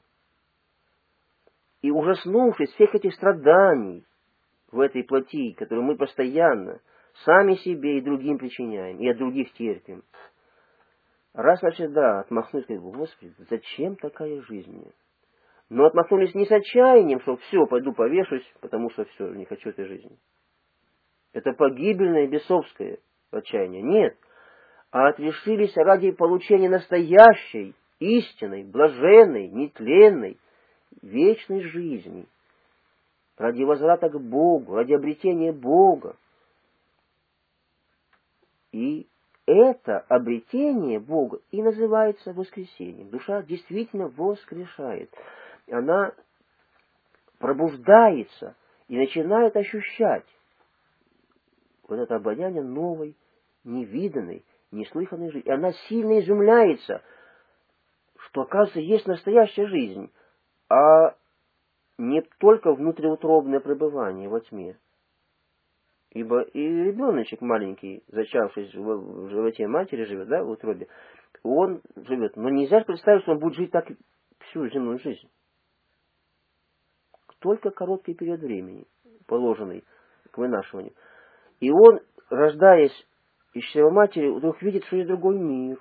и ужаснувшись всех этих страданий в этой плоти, которые мы постоянно сами себе и другим причиняем, и от других терпим. Раз навсегда отмахнулись, говорят, Господи, зачем такая жизнь мне? Но отмахнулись не с отчаянием, что все, пойду повешусь, потому что все, не хочу этой жизни. Это погибельное бесовское отчаяние. Нет. А отрешились ради получения настоящей, истинной, блаженной, нетленной, вечной жизни. Ради возврата к Богу, ради обретения Бога. И это обретение Бога и называется воскресением. Душа действительно воскрешает. Она пробуждается и начинает ощущать вот это обоняние новой, невиданной, неслыханной жизни. И она сильно изумляется, что, оказывается, есть настоящая жизнь, а не только внутриутробное пребывание во тьме. Ибо и ребеночек маленький, зачавшись в животе матери живет, да, в утробе, он живет. Но нельзя представить, что он будет жить так всю земную жизнь. Только короткий период времени, положенный к вынашиванию. И он, рождаясь из чрева матери, вдруг видит, что есть другой мир.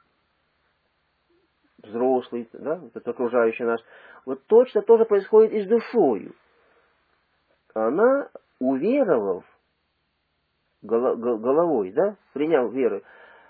Взрослый, да, вот окружающий нас. Вот точно тоже происходит и с душою. Она, уверовав головой, да, приняв веру,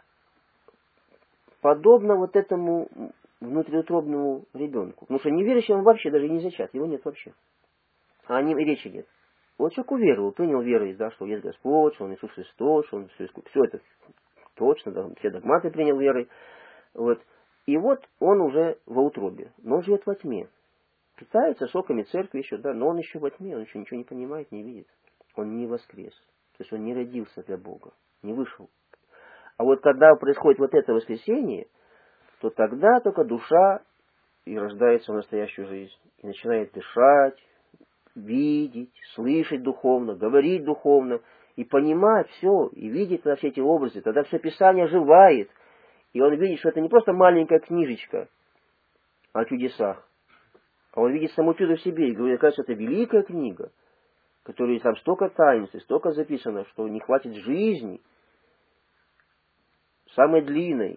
подобно вот этому внутриутробному ребенку. Потому что неверующий он вообще даже и не зачат, его нет вообще. А о нем и речи нет. Вот человек уверовал, принял верой, да, что есть Господь, что он Иисус Христос, что он все это точно, да, все догматы принял верой. Вот. И вот он уже во утробе, но он живет во тьме. Питается соками церкви еще, да, но он еще во тьме, он еще ничего не понимает, не видит. Он не воскрес. То есть он не родился для Бога, не вышел. А вот когда происходит вот это воскресение, то тогда только душа и рождается в настоящую жизнь. И начинает дышать, видеть, слышать духовно, говорить духовно, и понимать все, и видеть все эти образы. Тогда все Писание оживает. И он видит, что это не просто маленькая книжечка о чудесах, а он видит само чудо в себе. И говорит, кажется, это великая книга, в которой там столько таинств, столько записано, что не хватит жизни, самой длинной.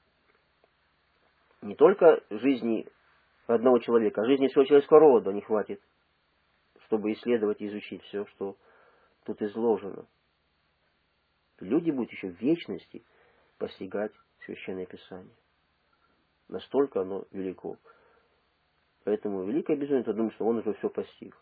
Не только жизни одного человека, а жизни всего человеческого рода не хватит, чтобы исследовать и изучить все, что тут изложено. Люди будут еще в вечности постигать Священное Писание. Настолько оно велико. Поэтому великое безумие, кто думает, что он уже все постиг.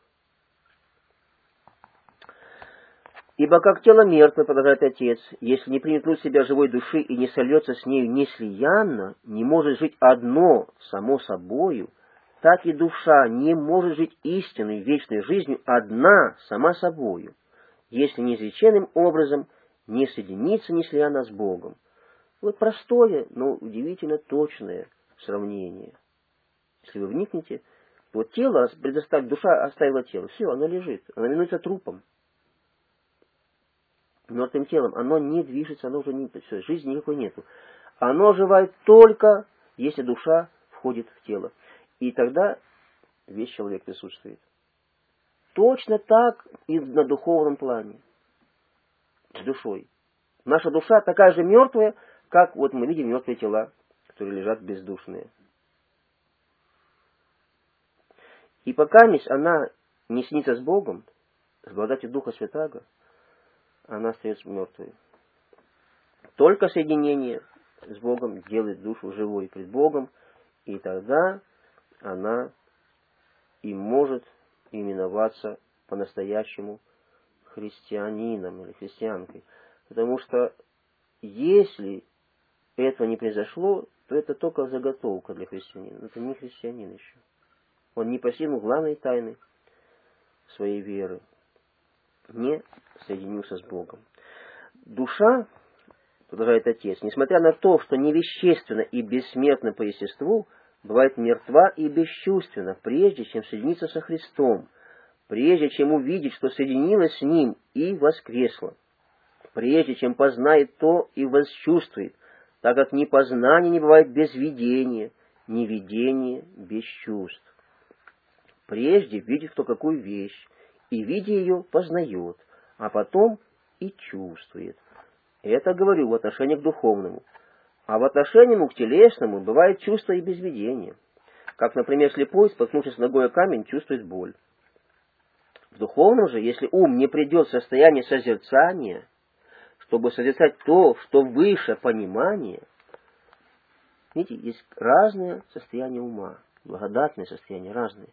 Ибо как тело мертвое, продолжает Отец, если не примет в себя живой души и не сольется с нею неслиянно, не может жить одно само собою, так и душа не может жить истинной вечной жизнью одна сама собою, если неизреченным образом не соединится неслиянно с Богом. Вот простое, но удивительно точное сравнение. Если вы вникнете, вот тело, душа оставила тело, все, оно лежит, оно именуется трупом. Мертвым телом, оно не движется, оно уже не... Все, жизни никакой нету. Оно оживает только, если душа входит в тело. И тогда весь человек присутствует. Точно так и на духовном плане. С душой. Наша душа такая же мертвая, как вот мы видим мертвые тела, которые лежат бездушные. И пока она не снится с Богом, с благодатью Духа Святаго, она остается мертвой. Только соединение с Богом делает душу живой пред Богом, и тогда она и может именоваться по-настоящему христианином или христианкой. Потому что если этого не произошло, то это только заготовка для христианина. Это не христианин еще. Он не постигнул главной тайны своей веры. Не соединился с Богом. Душа, продолжает Отец, несмотря на то, что невещественна и бессмертна по естеству, бывает мертва и бесчувственна, прежде чем соединиться со Христом, прежде чем увидеть, что соединилась с Ним и воскресла, прежде чем познает то и восчувствует, так как ни познание не бывает без видения, ни видение без чувств. Прежде видит кто какую вещь, и, видя ее, познает, а потом и чувствует. Это говорю в отношении к духовному. А в отношении к телесному бывает чувство и без видения. Как, например, слепой, споткнувшись ногой о камень, чувствует боль. В духовном же, если ум не придет в состояние созерцания, чтобы созерцать то, что выше понимания, видите, есть разные состояния ума, благодатные состояния разные.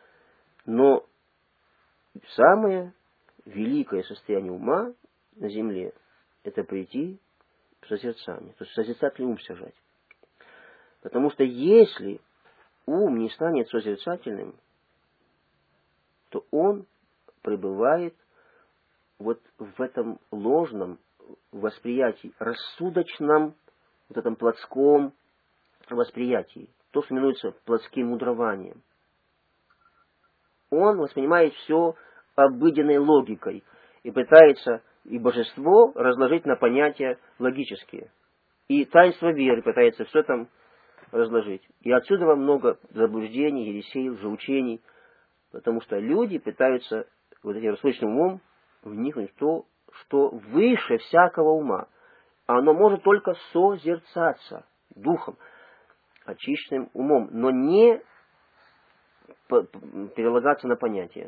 Но самое великое состояние ума на земле — это прийти в созерцание, то есть созерцательный ум сажать. Потому что если ум не станет созерцательным, то он пребывает вот в этом ложном восприятии, рассудочном, вот этом плотском восприятии, то, что именуется плотским мудрованием. Он воспринимает все обыденной логикой и пытается и божество разложить на понятия логические. И таинство веры пытается все там разложить. И отсюда вам много заблуждений, ересей, лжеучений, потому что люди пытаются вот этим рассудочным умом вникнуть в то, что выше всякого ума. Оно может только созерцаться духом, очищенным умом, но не перелагаться на понятия.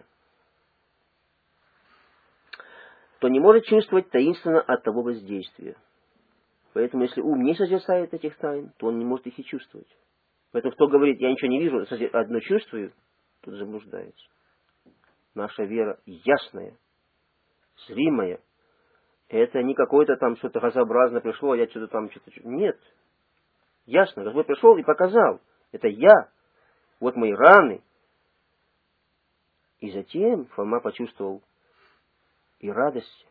То не может чувствовать таинственно от того воздействия. Поэтому, если ум не созерцает этих тайн, то он не может их и чувствовать. Поэтому, кто говорит, я ничего не вижу, одно чувствую, тот заблуждается. Наша вера ясная, зримая. Это не какое-то там что-то газообразно пришло, а я что-то там что-то... Нет. Ясно. Господь пришел и показал. Это я. Вот мои раны. И затем Фома почувствовал и радость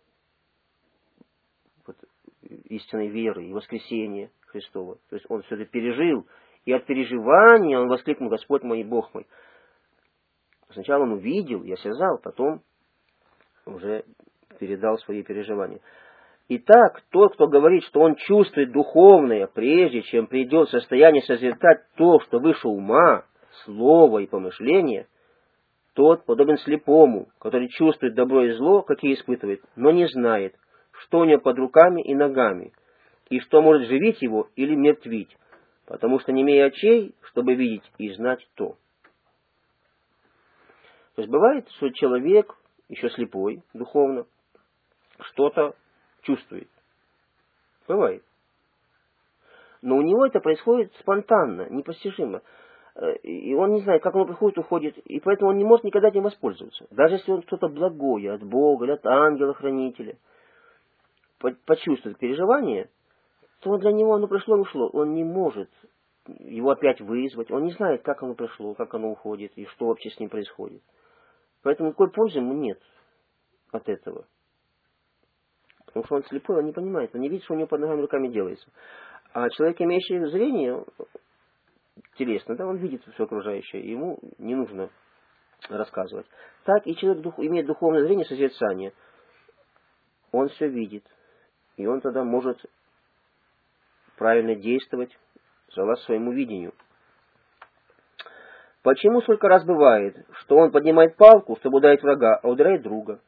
вот, истинной веры, и воскресения Христова. То есть он все это пережил. И от переживания он воскликнул: Господь мой и Бог мой. Сначала он увидел и осязал, потом уже передал свои переживания. Итак, тот, кто говорит, что он чувствует духовное, прежде чем придет в состояние созерцать то, что выше ума, слова и помышления, тот подобен слепому, который чувствует добро и зло, какие испытывает, но не знает, что у него под руками и ногами, и что может живить его или мертвить, потому что не имея очей, чтобы видеть и знать то. То есть бывает, что человек, еще слепой духовно, что-то чувствует. Бывает. Но у него это происходит спонтанно, непостижимо. И он не знает, как оно приходит, уходит, и поэтому он не может никогда этим воспользоваться. Даже если он что-то благое от Бога или от ангела-хранителя почувствует переживание, то для него оно пришло и ушло. Он не может его опять вызвать, он не знает, как оно пришло, как оно уходит, и что вообще с ним происходит. Поэтому никакой пользы ему нет от этого. Потому что он слепой, он не понимает, он не видит, что у него под ногами руками делается. А человек, имеющий зрение телесно, да, он видит все окружающее, ему не нужно рассказывать. Так и человек имеет духовное зрение, созерцание. Он все видит. И он тогда может правильно действовать согласно своему видению. Почему сколько раз бывает, что он поднимает палку, чтобы ударить врага, а ударяет друга?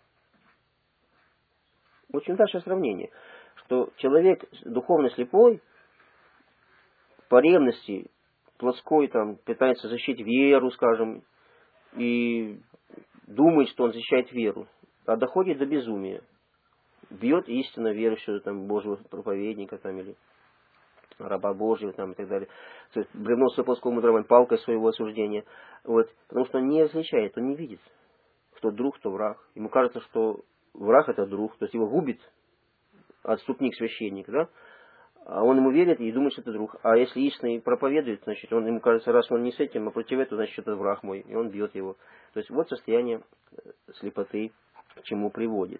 Очень дальше сравнение, что человек духовно слепой, по ревности плотской там пытается защитить веру, скажем, и думает, что он защищает веру, а доходит до безумия. Бьет истинно верующего там Божьего проповедника там, или раба Божьего там, и так далее. То есть бревно своего плоского мудровой палкой своего осуждения. Вот. Потому что он не различает, он не видит, кто друг, кто враг. Ему кажется, что враг это друг, то есть его губит отступник, священник, да? А он ему верит и думает, что это друг. А если истинный проповедует, значит, ему кажется, раз он не с этим, а против этого, значит, это враг мой, и он бьет его. То есть вот состояние слепоты к чему приводит.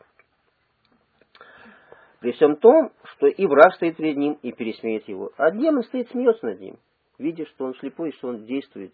При всем том, что и враг стоит перед ним и пересмеет его. А демон стоит, смеется над ним, видя, что он слепой, что он действует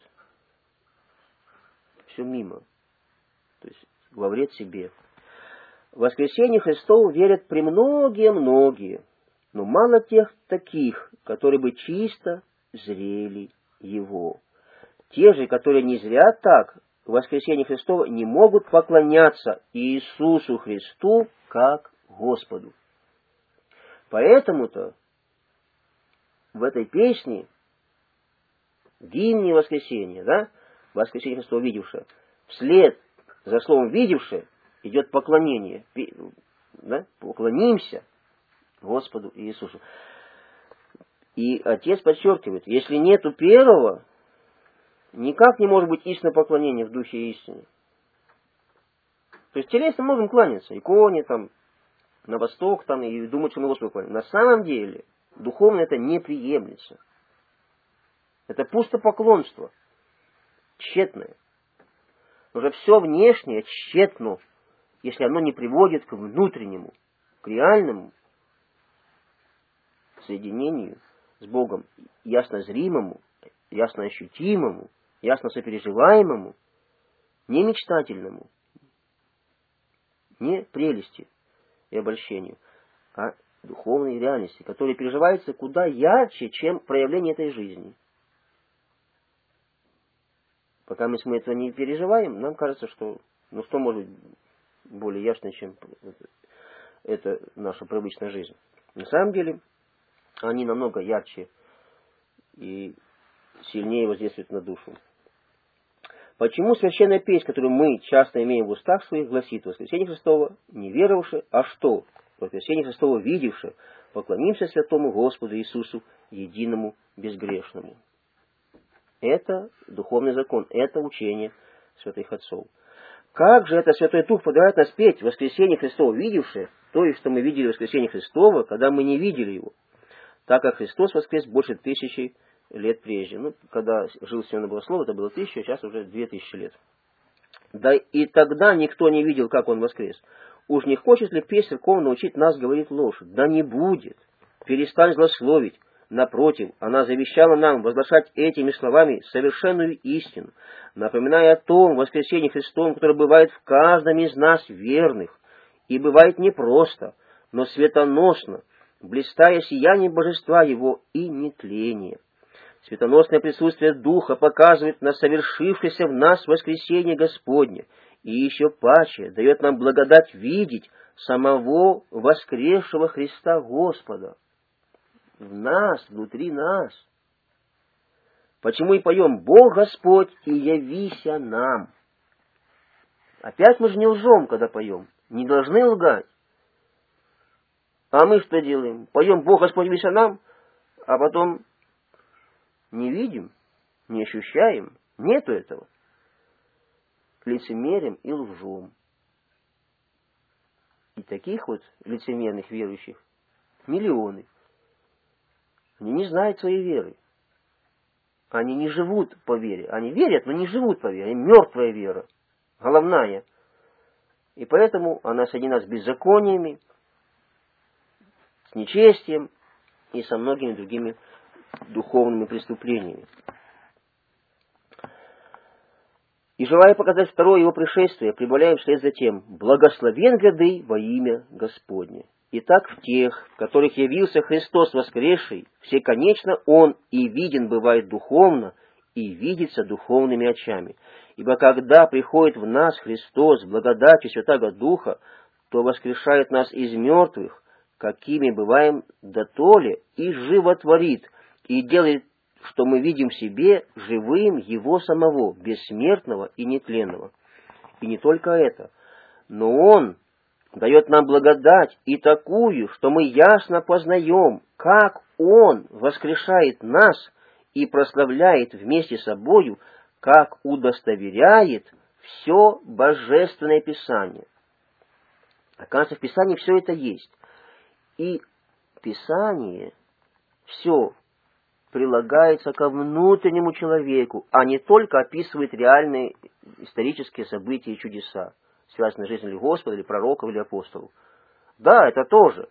все мимо. То есть во вред себе. В воскресение Христову верят премногие-многие, но мало тех таких, которые бы чисто зрели Его. Те же, которые не зрят так, в воскресение Христова не могут поклоняться Иисусу Христу как Господу. Поэтому-то в этой песне гимне воскресения, да, воскресение Христова видевшее, вслед за словом видевшее идет поклонение, да, поклонимся Господу Иисусу. И Отец подчеркивает, если нету первого, никак не может быть истинное поклонение в духе истины. То есть телесно можем кланяться, иконе там, на восток там, и думать, что мы Господу кланяем. На самом деле, духовно это не приемлется. Это пустопоклонство, тщетное. Уже все внешнее тщетно, если оно не приводит к внутреннему, к реальному соединению с Богом, ясно зримому, ясно ощутимому, ясно сопереживаемому, не мечтательному, не прелести, и обольщению, а духовной реальности, которая переживается куда ярче, чем проявление этой жизни. Пока мы этого не переживаем, нам кажется, что что может быть более ясно, чем это наша привычная жизнь. На самом деле, они намного ярче и сильнее воздействуют на душу. Почему священная песнь, которую мы часто имеем в устах своих, гласит: «Воскресение Христово не веровавши, а что? Воскресение Христово видевши, поклонимся святому Господу Иисусу, единому безгрешному». Это духовный закон, это учение святых отцов. Как же это Святой Дух подбирает нас петь «Воскресение Христово видевши», то есть, что мы видели воскресение Христово, когда мы не видели его, так как Христос воскрес больше 1000 лет прежде. Когда жил Симеон Богослов, это было 1000, а сейчас уже 2000 лет. Да и тогда никто не видел, как он воскрес. Уж не хочет ли песнь церковная научить нас говорить ложь? Да не будет. Перестань злословить. Напротив, она завещала нам возглашать этими словами совершенную истину, напоминая о том воскресении Христовом, которое бывает в каждом из нас верных, и бывает не просто, но светоносно, блистая сиянием божества его и нетления. Светоносное присутствие Духа показывает на совершившееся в нас воскресение Господне, и еще паче дает нам благодать видеть самого воскресшего Христа Господа в нас, внутри нас. Почему и поем «Бог Господь, и явися нам». Опять мы же не лжем, когда поем. Не должны лгать. А мы что делаем? Поем «Бог Господь, явися нам», а потом не видим, не ощущаем. Нету этого. Лицемерим и лжем. И таких вот лицемерных верующих миллионы. Они не знают своей веры. Они не живут по вере. Они верят, но не живут по вере. Они мертвая вера. Головная. И поэтому она соединена с беззакониями, с нечестием и со многими другими духовными преступлениями. И желая показать второе его пришествие, прибавляем вслед за тем: «Благословен гряды во имя Господне». Итак, в тех, в которых явился Христос воскресший, всеконечно Он и виден бывает духовно, и видится духовными очами. Ибо когда приходит в нас Христос благодатью Святаго Духа, то воскрешает нас из мертвых, какими бываем дотоле, и животворит, и делает, что мы видим в себе живым Его самого, бессмертного и нетленного. И не только это, но Он дает нам благодать и такую, что мы ясно познаем, как Он воскрешает нас и прославляет вместе с собою, как удостоверяет все Божественное Писание. Оказывается, в Писании все это есть. И Писание все прилагается ко внутреннему человеку, а не только описывает реальные исторические события и чудеса, связанные с жизнью Господа, или пророков, или апостолов. Да, это тоже.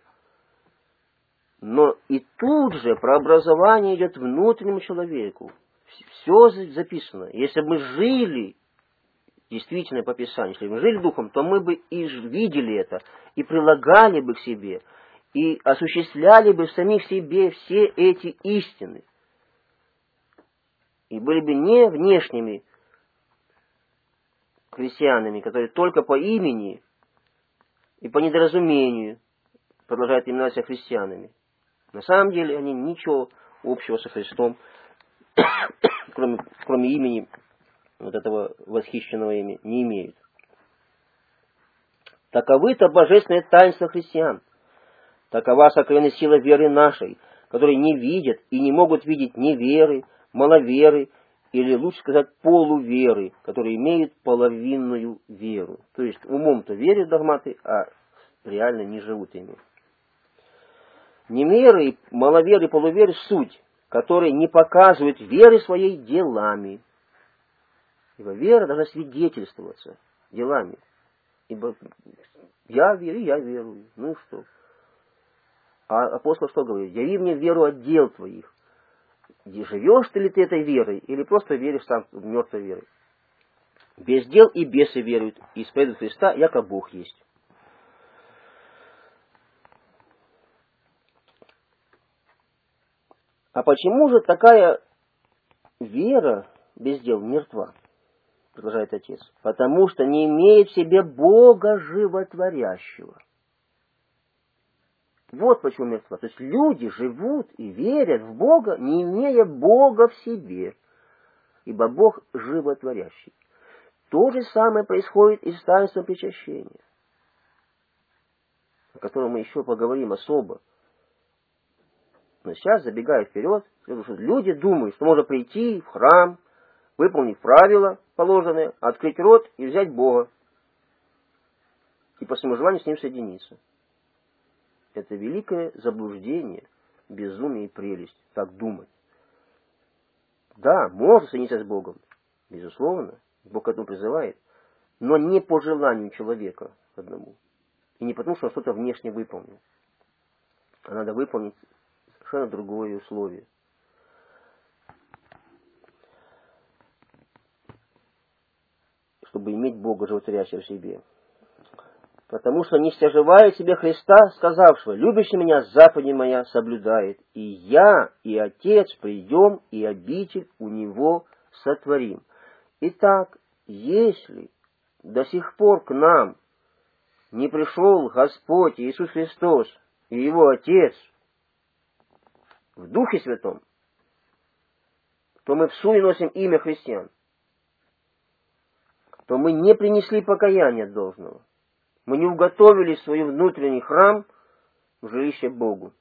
Но и тут же преобразование идет внутреннему человеку. Все записано. Если бы мы жили действительно по Писанию, если бы мы жили Духом, то мы бы и видели это, и прилагали бы к себе, и осуществляли бы в самих себе все эти истины. И были бы не внешними христианами, которые только по имени и по недоразумению продолжают именовать себя христианами. На самом деле они ничего общего со Христом, кроме имени, вот этого восхищенного ими, не имеют. Таковы-то божественные таинства христиан. Такова сокровенная сила веры нашей, которые не видят и не могут видеть неверы, маловеры, или лучше сказать полуверы, которые имеют половинную веру. То есть умом-то верят в догматы, а реально не живут ими. Неверы, маловеры, полуверы — суть, которые не показывают веры своей делами. Ибо вера должна свидетельствоваться делами. Ибо я верю, я верую. Ну и что? А апостол что говорит? Яви мне веру от дел твоих. Живешь ты ли ты этой верой, или просто веришь сам в мертвой верой? Без дел и бесы веруют, и исповедуют Христа, яко Бог есть. А почему же такая вера без дел мертва? Продолжает отец. Потому что не имеет в себе Бога животворящего. Вот почему мертва. То есть люди живут и верят в Бога, не имея Бога в себе. Ибо Бог животворящий. То же самое происходит и с таинством причащения, о котором мы еще поговорим особо. Но сейчас, забегая вперед, люди думают, что можно прийти в храм, выполнить правила положенные, открыть рот и взять Бога. И по своему желанию с Ним соединиться. Это великое заблуждение, безумие и прелесть, так думать. Да, можно соединиться с Богом, безусловно, Бог к этому призывает, но не по желанию человека одному. И не потому, что он что-то внешне выполнил. А надо выполнить совершенно другое условие. Чтобы иметь Бога животворящего в себе. Потому что не стяжевает себе Христа, сказавшего: любящий меня заповеди моя соблюдает, и я, и Отец придем, и обитель у него сотворим. Итак, если до сих пор к нам не пришел Господь Иисус Христос и Его Отец в Духе Святом, то мы в суе носим имя христиан, то мы не принесли покаяния должного. Мы не уготовили свой внутренний храм в жилище Богу.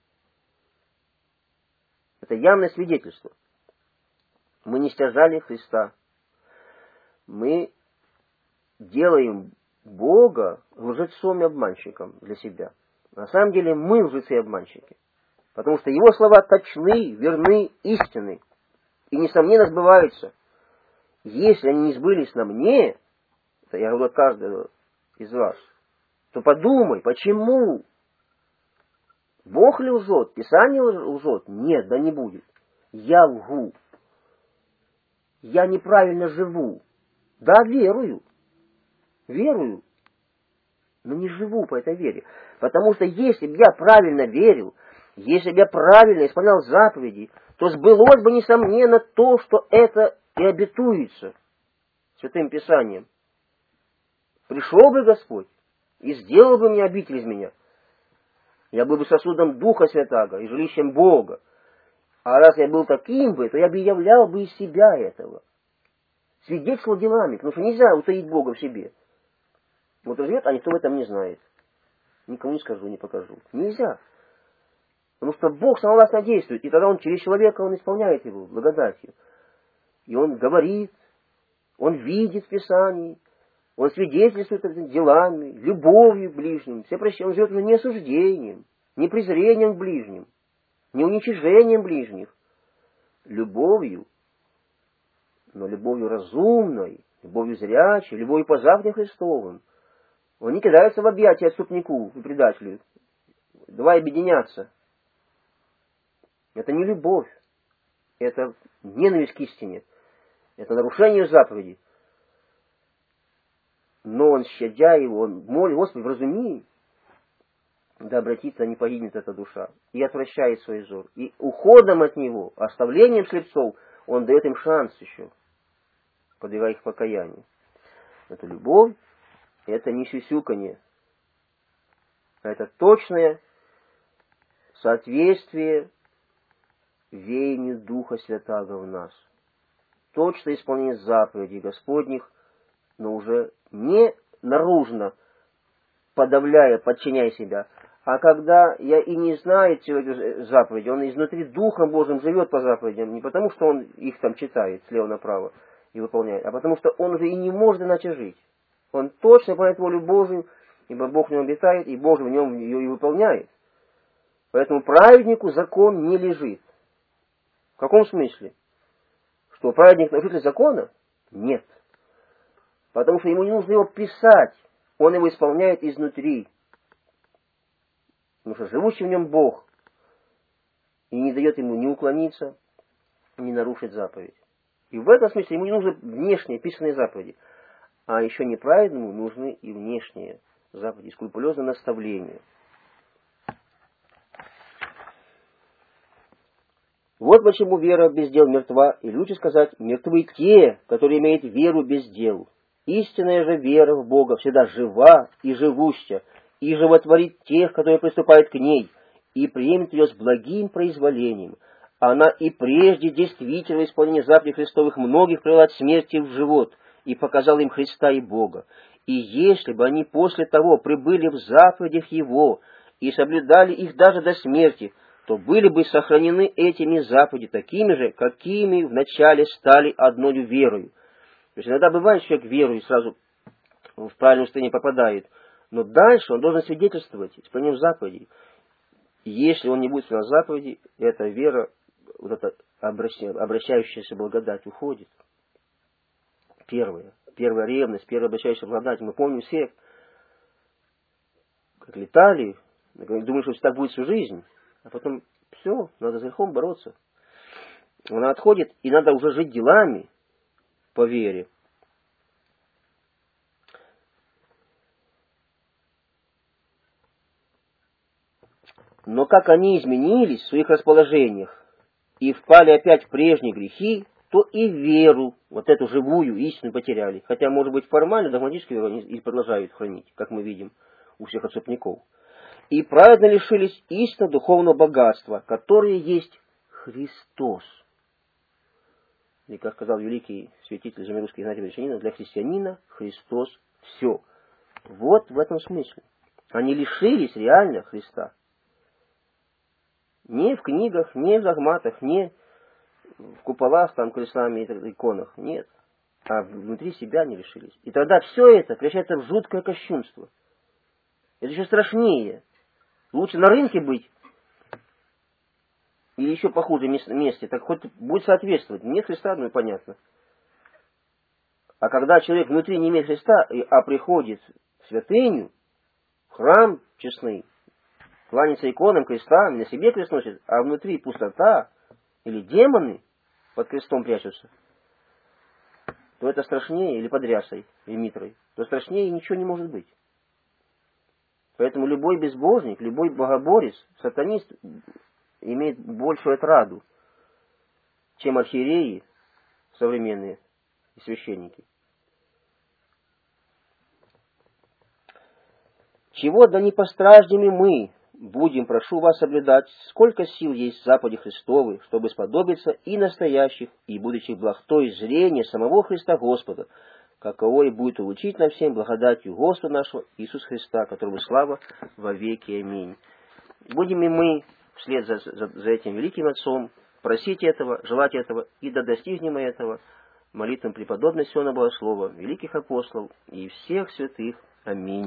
Это явное свидетельство. Мы не стяжали Христа. Мы делаем Бога лжецом и обманщиком для себя. На самом деле мы лжецы и обманщики. Потому что Его слова точны, верны, истинны. И несомненно сбываются. Если они не сбылись на мне, это я говорю от каждого из вас, то подумай, почему? Бог ли лжет? Писание лжет? Нет, да не будет. Я лгу. Я неправильно живу. Да, верую. Верую. Но не живу по этой вере. Потому что если бы я правильно верил, если бы я правильно исполнял заповеди, то сбылось бы, несомненно, то, что это и обетуется Святым Писанием. Пришел бы Господь и сделал бы мне обитель из меня. Я был бы сосудом Духа Святаго и жилищем Бога. А раз я был таким бы, то я бы являл бы из себя этого. Свидетельствовал делами, потому что нельзя утаить Бога в себе. Вот живет, а никто в этом не знает. Никому не скажу, не покажу. Нельзя. Потому что Бог самовластно действует, и тогда Он через человека, Он исполняет его благодатью. И Он говорит, Он видит в Писании, Он свидетельствует этими делами, любовью к ближним. Все прощения. Он живет уже не осуждением, не презрением к ближним, не уничижением ближних. Любовью, но любовью разумной, любовью зрячей, любовью по заповедям Христовым. Он не кидается в объятия отступнику и предателю. Давай объединяться. Это не любовь. Это ненависть к истине. Это нарушение заповедей. Но он, щадя его, он молит: Господи, вразуми, да обратится, не погибнет эта душа. И отвращает свой взор. И уходом от него, оставлением слепцов, он дает им шанс еще, подвигая их к покаянию. Это любовь, это не сюсюканье. Это точное соответствие веянию Духа Святаго в нас. Точное исполнение заповедей Господних, но уже не наружно, подавляя, подчиняя себя, а когда я и не знаю человек заповеди, он изнутри Духом Божьим живет по заповедям, не потому что он их там читает слева направо и выполняет, а потому что он уже и не может иначе жить. Он точно понимает волю Божию, ибо Бог в нем обитает, и Бог в нем ее и выполняет. Поэтому праведнику закон не лежит. В каком смысле? Что праведник нарушитель закона? Нет. Потому что ему не нужно его писать, он его исполняет изнутри. Потому что живущий в нем Бог и не дает ему ни уклониться, ни нарушить заповедь. И в этом смысле ему не нужны внешние писанные заповеди. А еще неправедному нужны и внешние заповеди, скрупулезное наставление. Вот почему вера без дел мертва, и лучше сказать, мертвы те, которые имеют веру без дел. Истинная же вера в Бога всегда жива и живуща, и животворит тех, которые приступают к ней, и примет ее с благим произволением. Она и прежде действительно в исполнении заповедей Христовых многих привела от смерти в живот, и показала им Христа и Бога. И если бы они после того пребыли в заповедях Его и соблюдали их даже до смерти, то были бы сохранены этими заповеди такими же, какими вначале стали одною верою. То есть иногда бывает, что человек верует и сразу в правильное состояние попадает, но дальше он должен свидетельствовать исполнением заповедей. И если он не будет исполнять заповеди, эта вера, вот эта обращающаяся благодать уходит. Первая ревность, первая обращающаяся благодать. Мы помним все, как летали, думали, что так будет всю жизнь. А потом все, надо с грехом бороться. Она отходит, и надо уже жить делами по вере. Но как они изменились в своих расположениях и впали опять в прежние грехи, то и веру, вот эту живую, истину потеряли. Хотя, может быть, формально, догматически они и продолжают хранить, как мы видим у всех отступников. И праведно лишились истинно духовного богатства, которое есть Христос. И, как сказал великий святитель Жемерусский Игнатий Брещанин, для христианина Христос все. Вот в этом смысле. Они лишились реально Христа. Не в книгах, не в догматах, не в куполах, там, крестами и иконах. Нет. А внутри себя они лишились. И тогда все это превращается в жуткое кощунство. Это еще страшнее. Лучше на рынке быть, или еще похуже месте, так хоть будет соответствовать. Нет Христа, ну и понятно. А когда человек внутри не имеет Христа, а приходит в святыню, в храм честный, кланяется иконам, крестам, на себе крест носит, а внутри пустота, или демоны под крестом прячутся, то это страшнее, или под рясой, или митрой, то страшнее ничего не может быть. Поэтому любой безбожник, любой богоборец, сатанист имеет большую отраду, чем архиереи современные и священники. Чего да не постраждем мы будем, прошу вас, соблюдать, сколько сил есть в заповеди Христовы, чтобы сподобиться и настоящих, и будущих благ, то есть зрения самого Христа Господа, каково и будет улучить нам всем благодатью Господа нашего Иисуса Христа, которому слава во веки. Аминь. Будем и мы вслед за этим великим Отцом просить этого, желать этого, и да достигнем этого молитвам преподобного Сиона Богослова, великих апостолов и всех святых. Аминь.